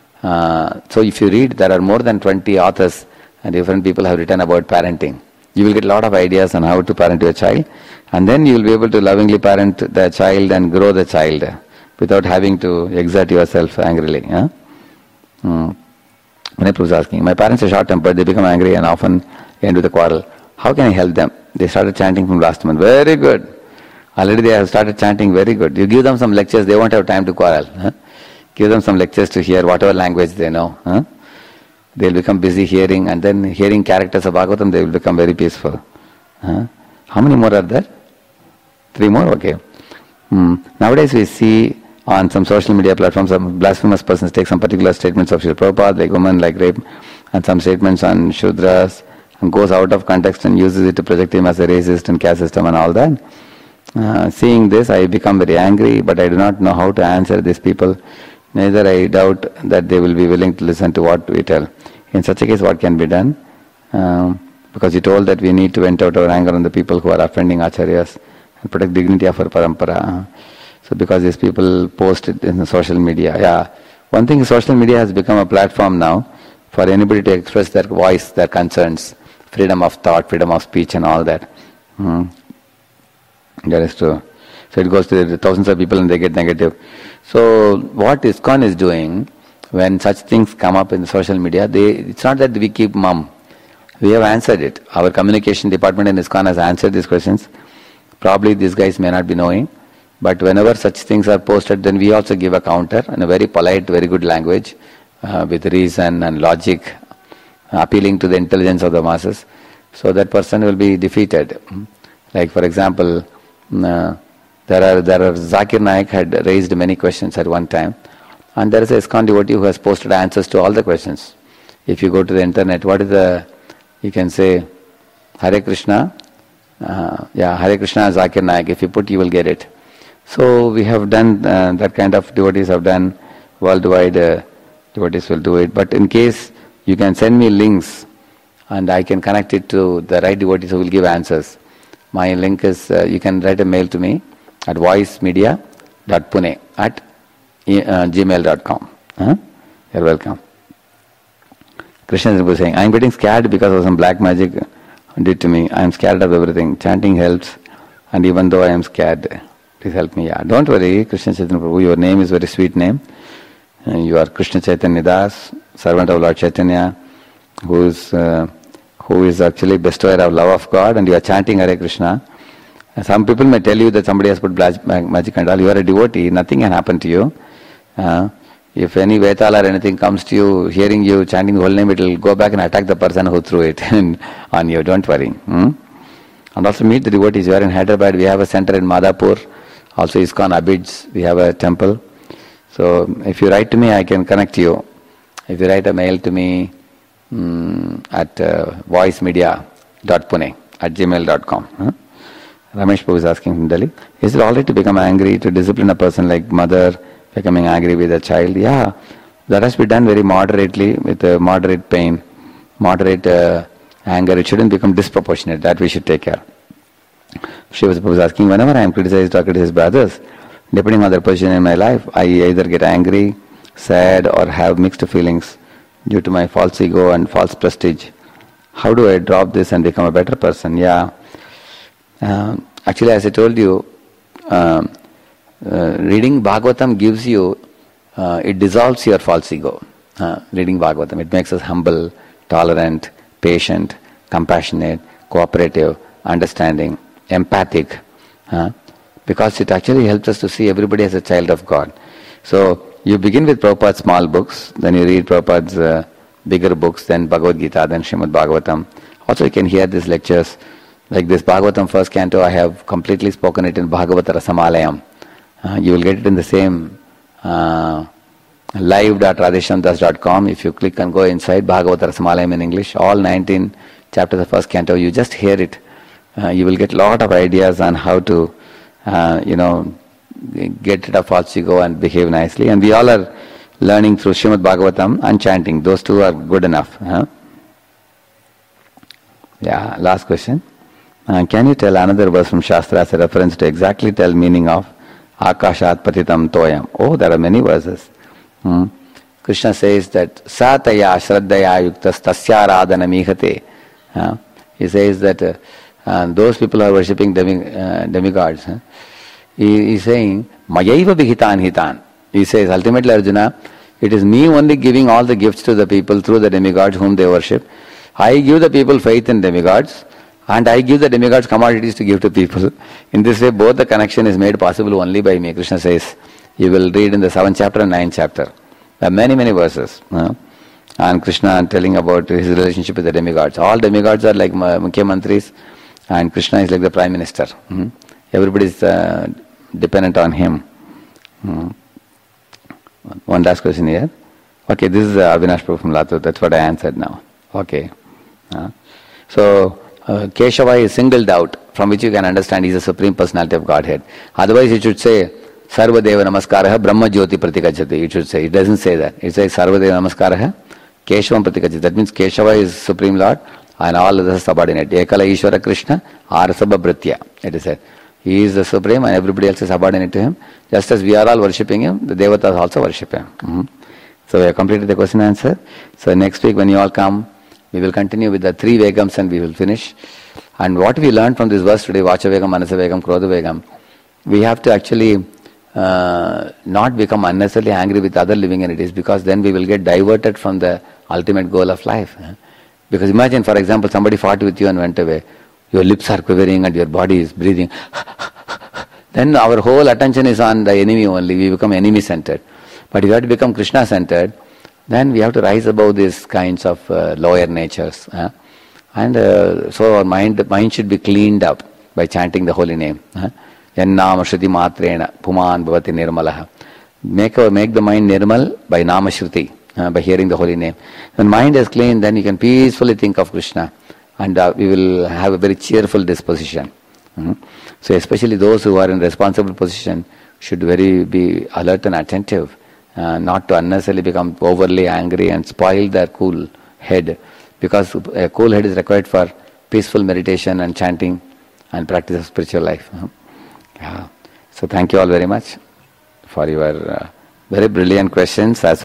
Uh, so if you read, there are more than twenty authors and different people have written about parenting. You will get a lot of ideas on how to parent your child, and then you will be able to lovingly parent the child and grow the child without having to exert yourself angrily. Huh? Hmm. Manipur was asking, my parents are short-tempered, they become angry and often end with a quarrel. How can I help them? They started chanting from last month. Very good. Already they have started chanting, very good. You give them some lectures, they won't have time to quarrel. Huh? Give them some lectures to hear whatever language they know. Huh? They'll become busy hearing, and then hearing characters of Bhagavatam, they will become very peaceful. Huh? How many more are there? Three more? Okay. Hmm. Nowadays we see on some social media platforms, some blasphemous persons take some particular statements of Srila Prabhupada, like women, like rape, and some statements on Shudras, and goes out of context and uses it to project him as a racist and caste system and all that. Uh, seeing this, I become very angry, but I do not know how to answer these people. Neither I doubt that they will be willing to listen to what we tell. In such a case, what can be done? Um, because you told that we need to vent out our anger on the people who are offending acharyas and protect dignity of our parampara. So because these people post it in the social media. Yeah, one thing, social media has become a platform now for anybody to express their voice, their concerns, freedom of thought, freedom of speech and all that. Hmm. That is true. So it goes to the thousands of people and they get negative. So what ISKCON is doing, when such things come up in the social media, they, it's not that we keep mum. We have answered it. Our communication department in ISKCON has answered these questions. Probably these guys may not be knowing. But whenever such things are posted, then we also give a counter in a very polite, very good language, uh, with reason and logic, appealing to the intelligence of the masses. So that person will be defeated. Like for example, uh, there are there are Zakir Naik had raised many questions at one time, and there is a ISKCON devotee who has posted answers to all the questions. If you go to the internet, what is the, you can say, Hare Krishna, uh, yeah, Hare Krishna Zakir Naik. If you put, you will get it. So we have done uh, that kind of devotees have done worldwide. Uh, devotees will do it. But in case you can send me links, and I can connect it to the right devotees who will give answers. My link is uh, you can write a mail to me at voicemedia dot pune at uh, gmail dot com. Huh? You're welcome. Krishna was saying, I'm getting scared because of some black magic did to me. I'm scared of everything. Chanting helps, and even though I am scared, please help me. Yeah, don't worry, Krishna Chaitanya Prabhu. Your name is a very sweet name. Uh, you are Krishna Chaitanya Das, servant of Lord Chaitanya, who is uh, who is actually bestower of love of God, and you are chanting Hare Krishna. And some people may tell you that somebody has put black magic and all. You are a devotee. Nothing can happen to you. Uh, If any Vetal or anything comes to you, hearing you chanting the whole name, it will go back and attack the person who threw it on you. Don't worry. Hmm? And also meet the devotees. You are in Hyderabad. We have a center in Madhapur. Also ISKCON Abids. We have a temple. So if you write to me, I can connect you. If you write a mail to me um, at uh, voicemedia dot pune at gmail dot com. Huh? Ramesh Prabhu is asking from Delhi. Is it all right to become angry, to discipline a person like mother, becoming angry with a child? Yeah, that has to be done very moderately, with a moderate pain, moderate uh, anger. It shouldn't become disproportionate. That we should take care. Shiva was asking, whenever I am criticized or criticized by others, depending on their position in my life, I either get angry, sad, or have mixed feelings due to my false ego and false prestige. How do I drop this and become a better person? Yeah. Uh, actually, as I told you, um, Uh, reading Bhagavatam gives you, uh, it dissolves your false ego. Uh, reading Bhagavatam, it makes us humble, tolerant, patient, compassionate, cooperative, understanding, empathic, uh, because it actually helps us to see everybody as a child of God. So you begin with Prabhupada's small books, then you read Prabhupada's uh, bigger books, then Bhagavad Gita, then Srimad Bhagavatam. Also you can hear these lectures, like this Bhagavatam first canto, I have completely spoken it in Bhagavata Rasamalayam. Uh, you will get it in the same uh, live dot radheshamdas dot com. If you click and go inside, Bhagavata Rasamalayam in English, all nineteen chapters of first canto, you just hear it. Uh, you will get a lot of ideas on how to, uh, you know, get rid of false ego and behave nicely. And we all are learning through Srimad Bhagavatam and chanting. Those two are good enough. Huh? Yeah, last question. Uh, can you tell another verse from Shastra as a reference to exactly tell meaning of Akashat Patitam Toyam? Oh, there are many verses. Hmm. Krishna says that Sataya Shraddaya Yuktas Tasya Radhana Mihate. Uh, he says that uh, uh, those people who are worshipping demi, uh, demigods, huh? he is saying, Mayaiva Vihitan Hitan. He says, ultimately Arjuna, it is me only giving all the gifts to the people through the demigods whom they worship. I give the people faith in demigods, and I give the demigods commodities to give to people. In this way, both the connection is made possible only by me. Krishna says, you will read in the seventh chapter and ninth chapter. There are many, many verses. Uh, and Krishna telling about his relationship with the demigods. All demigods are like Mukhya Mantris, and Krishna is like the Prime Minister. Hmm? Everybody is uh, dependent on him. Hmm. One last question here. Okay, this is uh, Avinash Prabhu from Latur. That's what I answered now. Okay. Uh, so, Uh, Keshava is singled out, from which you can understand he is the Supreme Personality of Godhead. Otherwise it should say, Sarvadeva Namaskaraha Brahma Jyoti Pratikajati. It should say. It doesn't say that. It says Sarvadeva Namaskaraha Keshavam Pratikajati. That means Keshava is Supreme Lord and all others are subordinate. Ekala Ishvara Krishna Arasabha Bhritya. It is said. He is the Supreme and everybody else is subordinate to him. Just as we are all worshipping him, the Devatas also worship him. Mm-hmm. So we have completed the question and answer. So next week when you all come, we will continue with the three Vegams and we will finish. And what we learned from this verse today, Vacha Vegam, Manasa Vegam, Krodha Vegam, we have to actually uh, not become unnecessarily angry with other living entities, because then we will get diverted from the ultimate goal of life. Because imagine, for example, somebody fought with you and went away. Your lips are quivering and your body is breathing. Then our whole attention is on the enemy only. We become enemy-centered. But if you have to become Krishna-centered, then we have to rise above these kinds of uh, lower natures. Uh, and uh, so our mind mind should be cleaned up by chanting the holy name. Yannama Shruti Matrena Puman Bhavati Nirmalaha. Make, our, make the mind nirmal by Nama Shruti, uh, by hearing the holy name. When mind is clean, then you can peacefully think of Krishna. And uh, we will have a very cheerful disposition. Mhm. So especially those who are in responsible position should very be alert and attentive, uh, not to unnecessarily become overly angry and spoil their cool head, because a cool head is required for peaceful meditation and chanting and practice of spiritual life. Uh-huh. Yeah. So thank you all very much for your uh, very brilliant questions as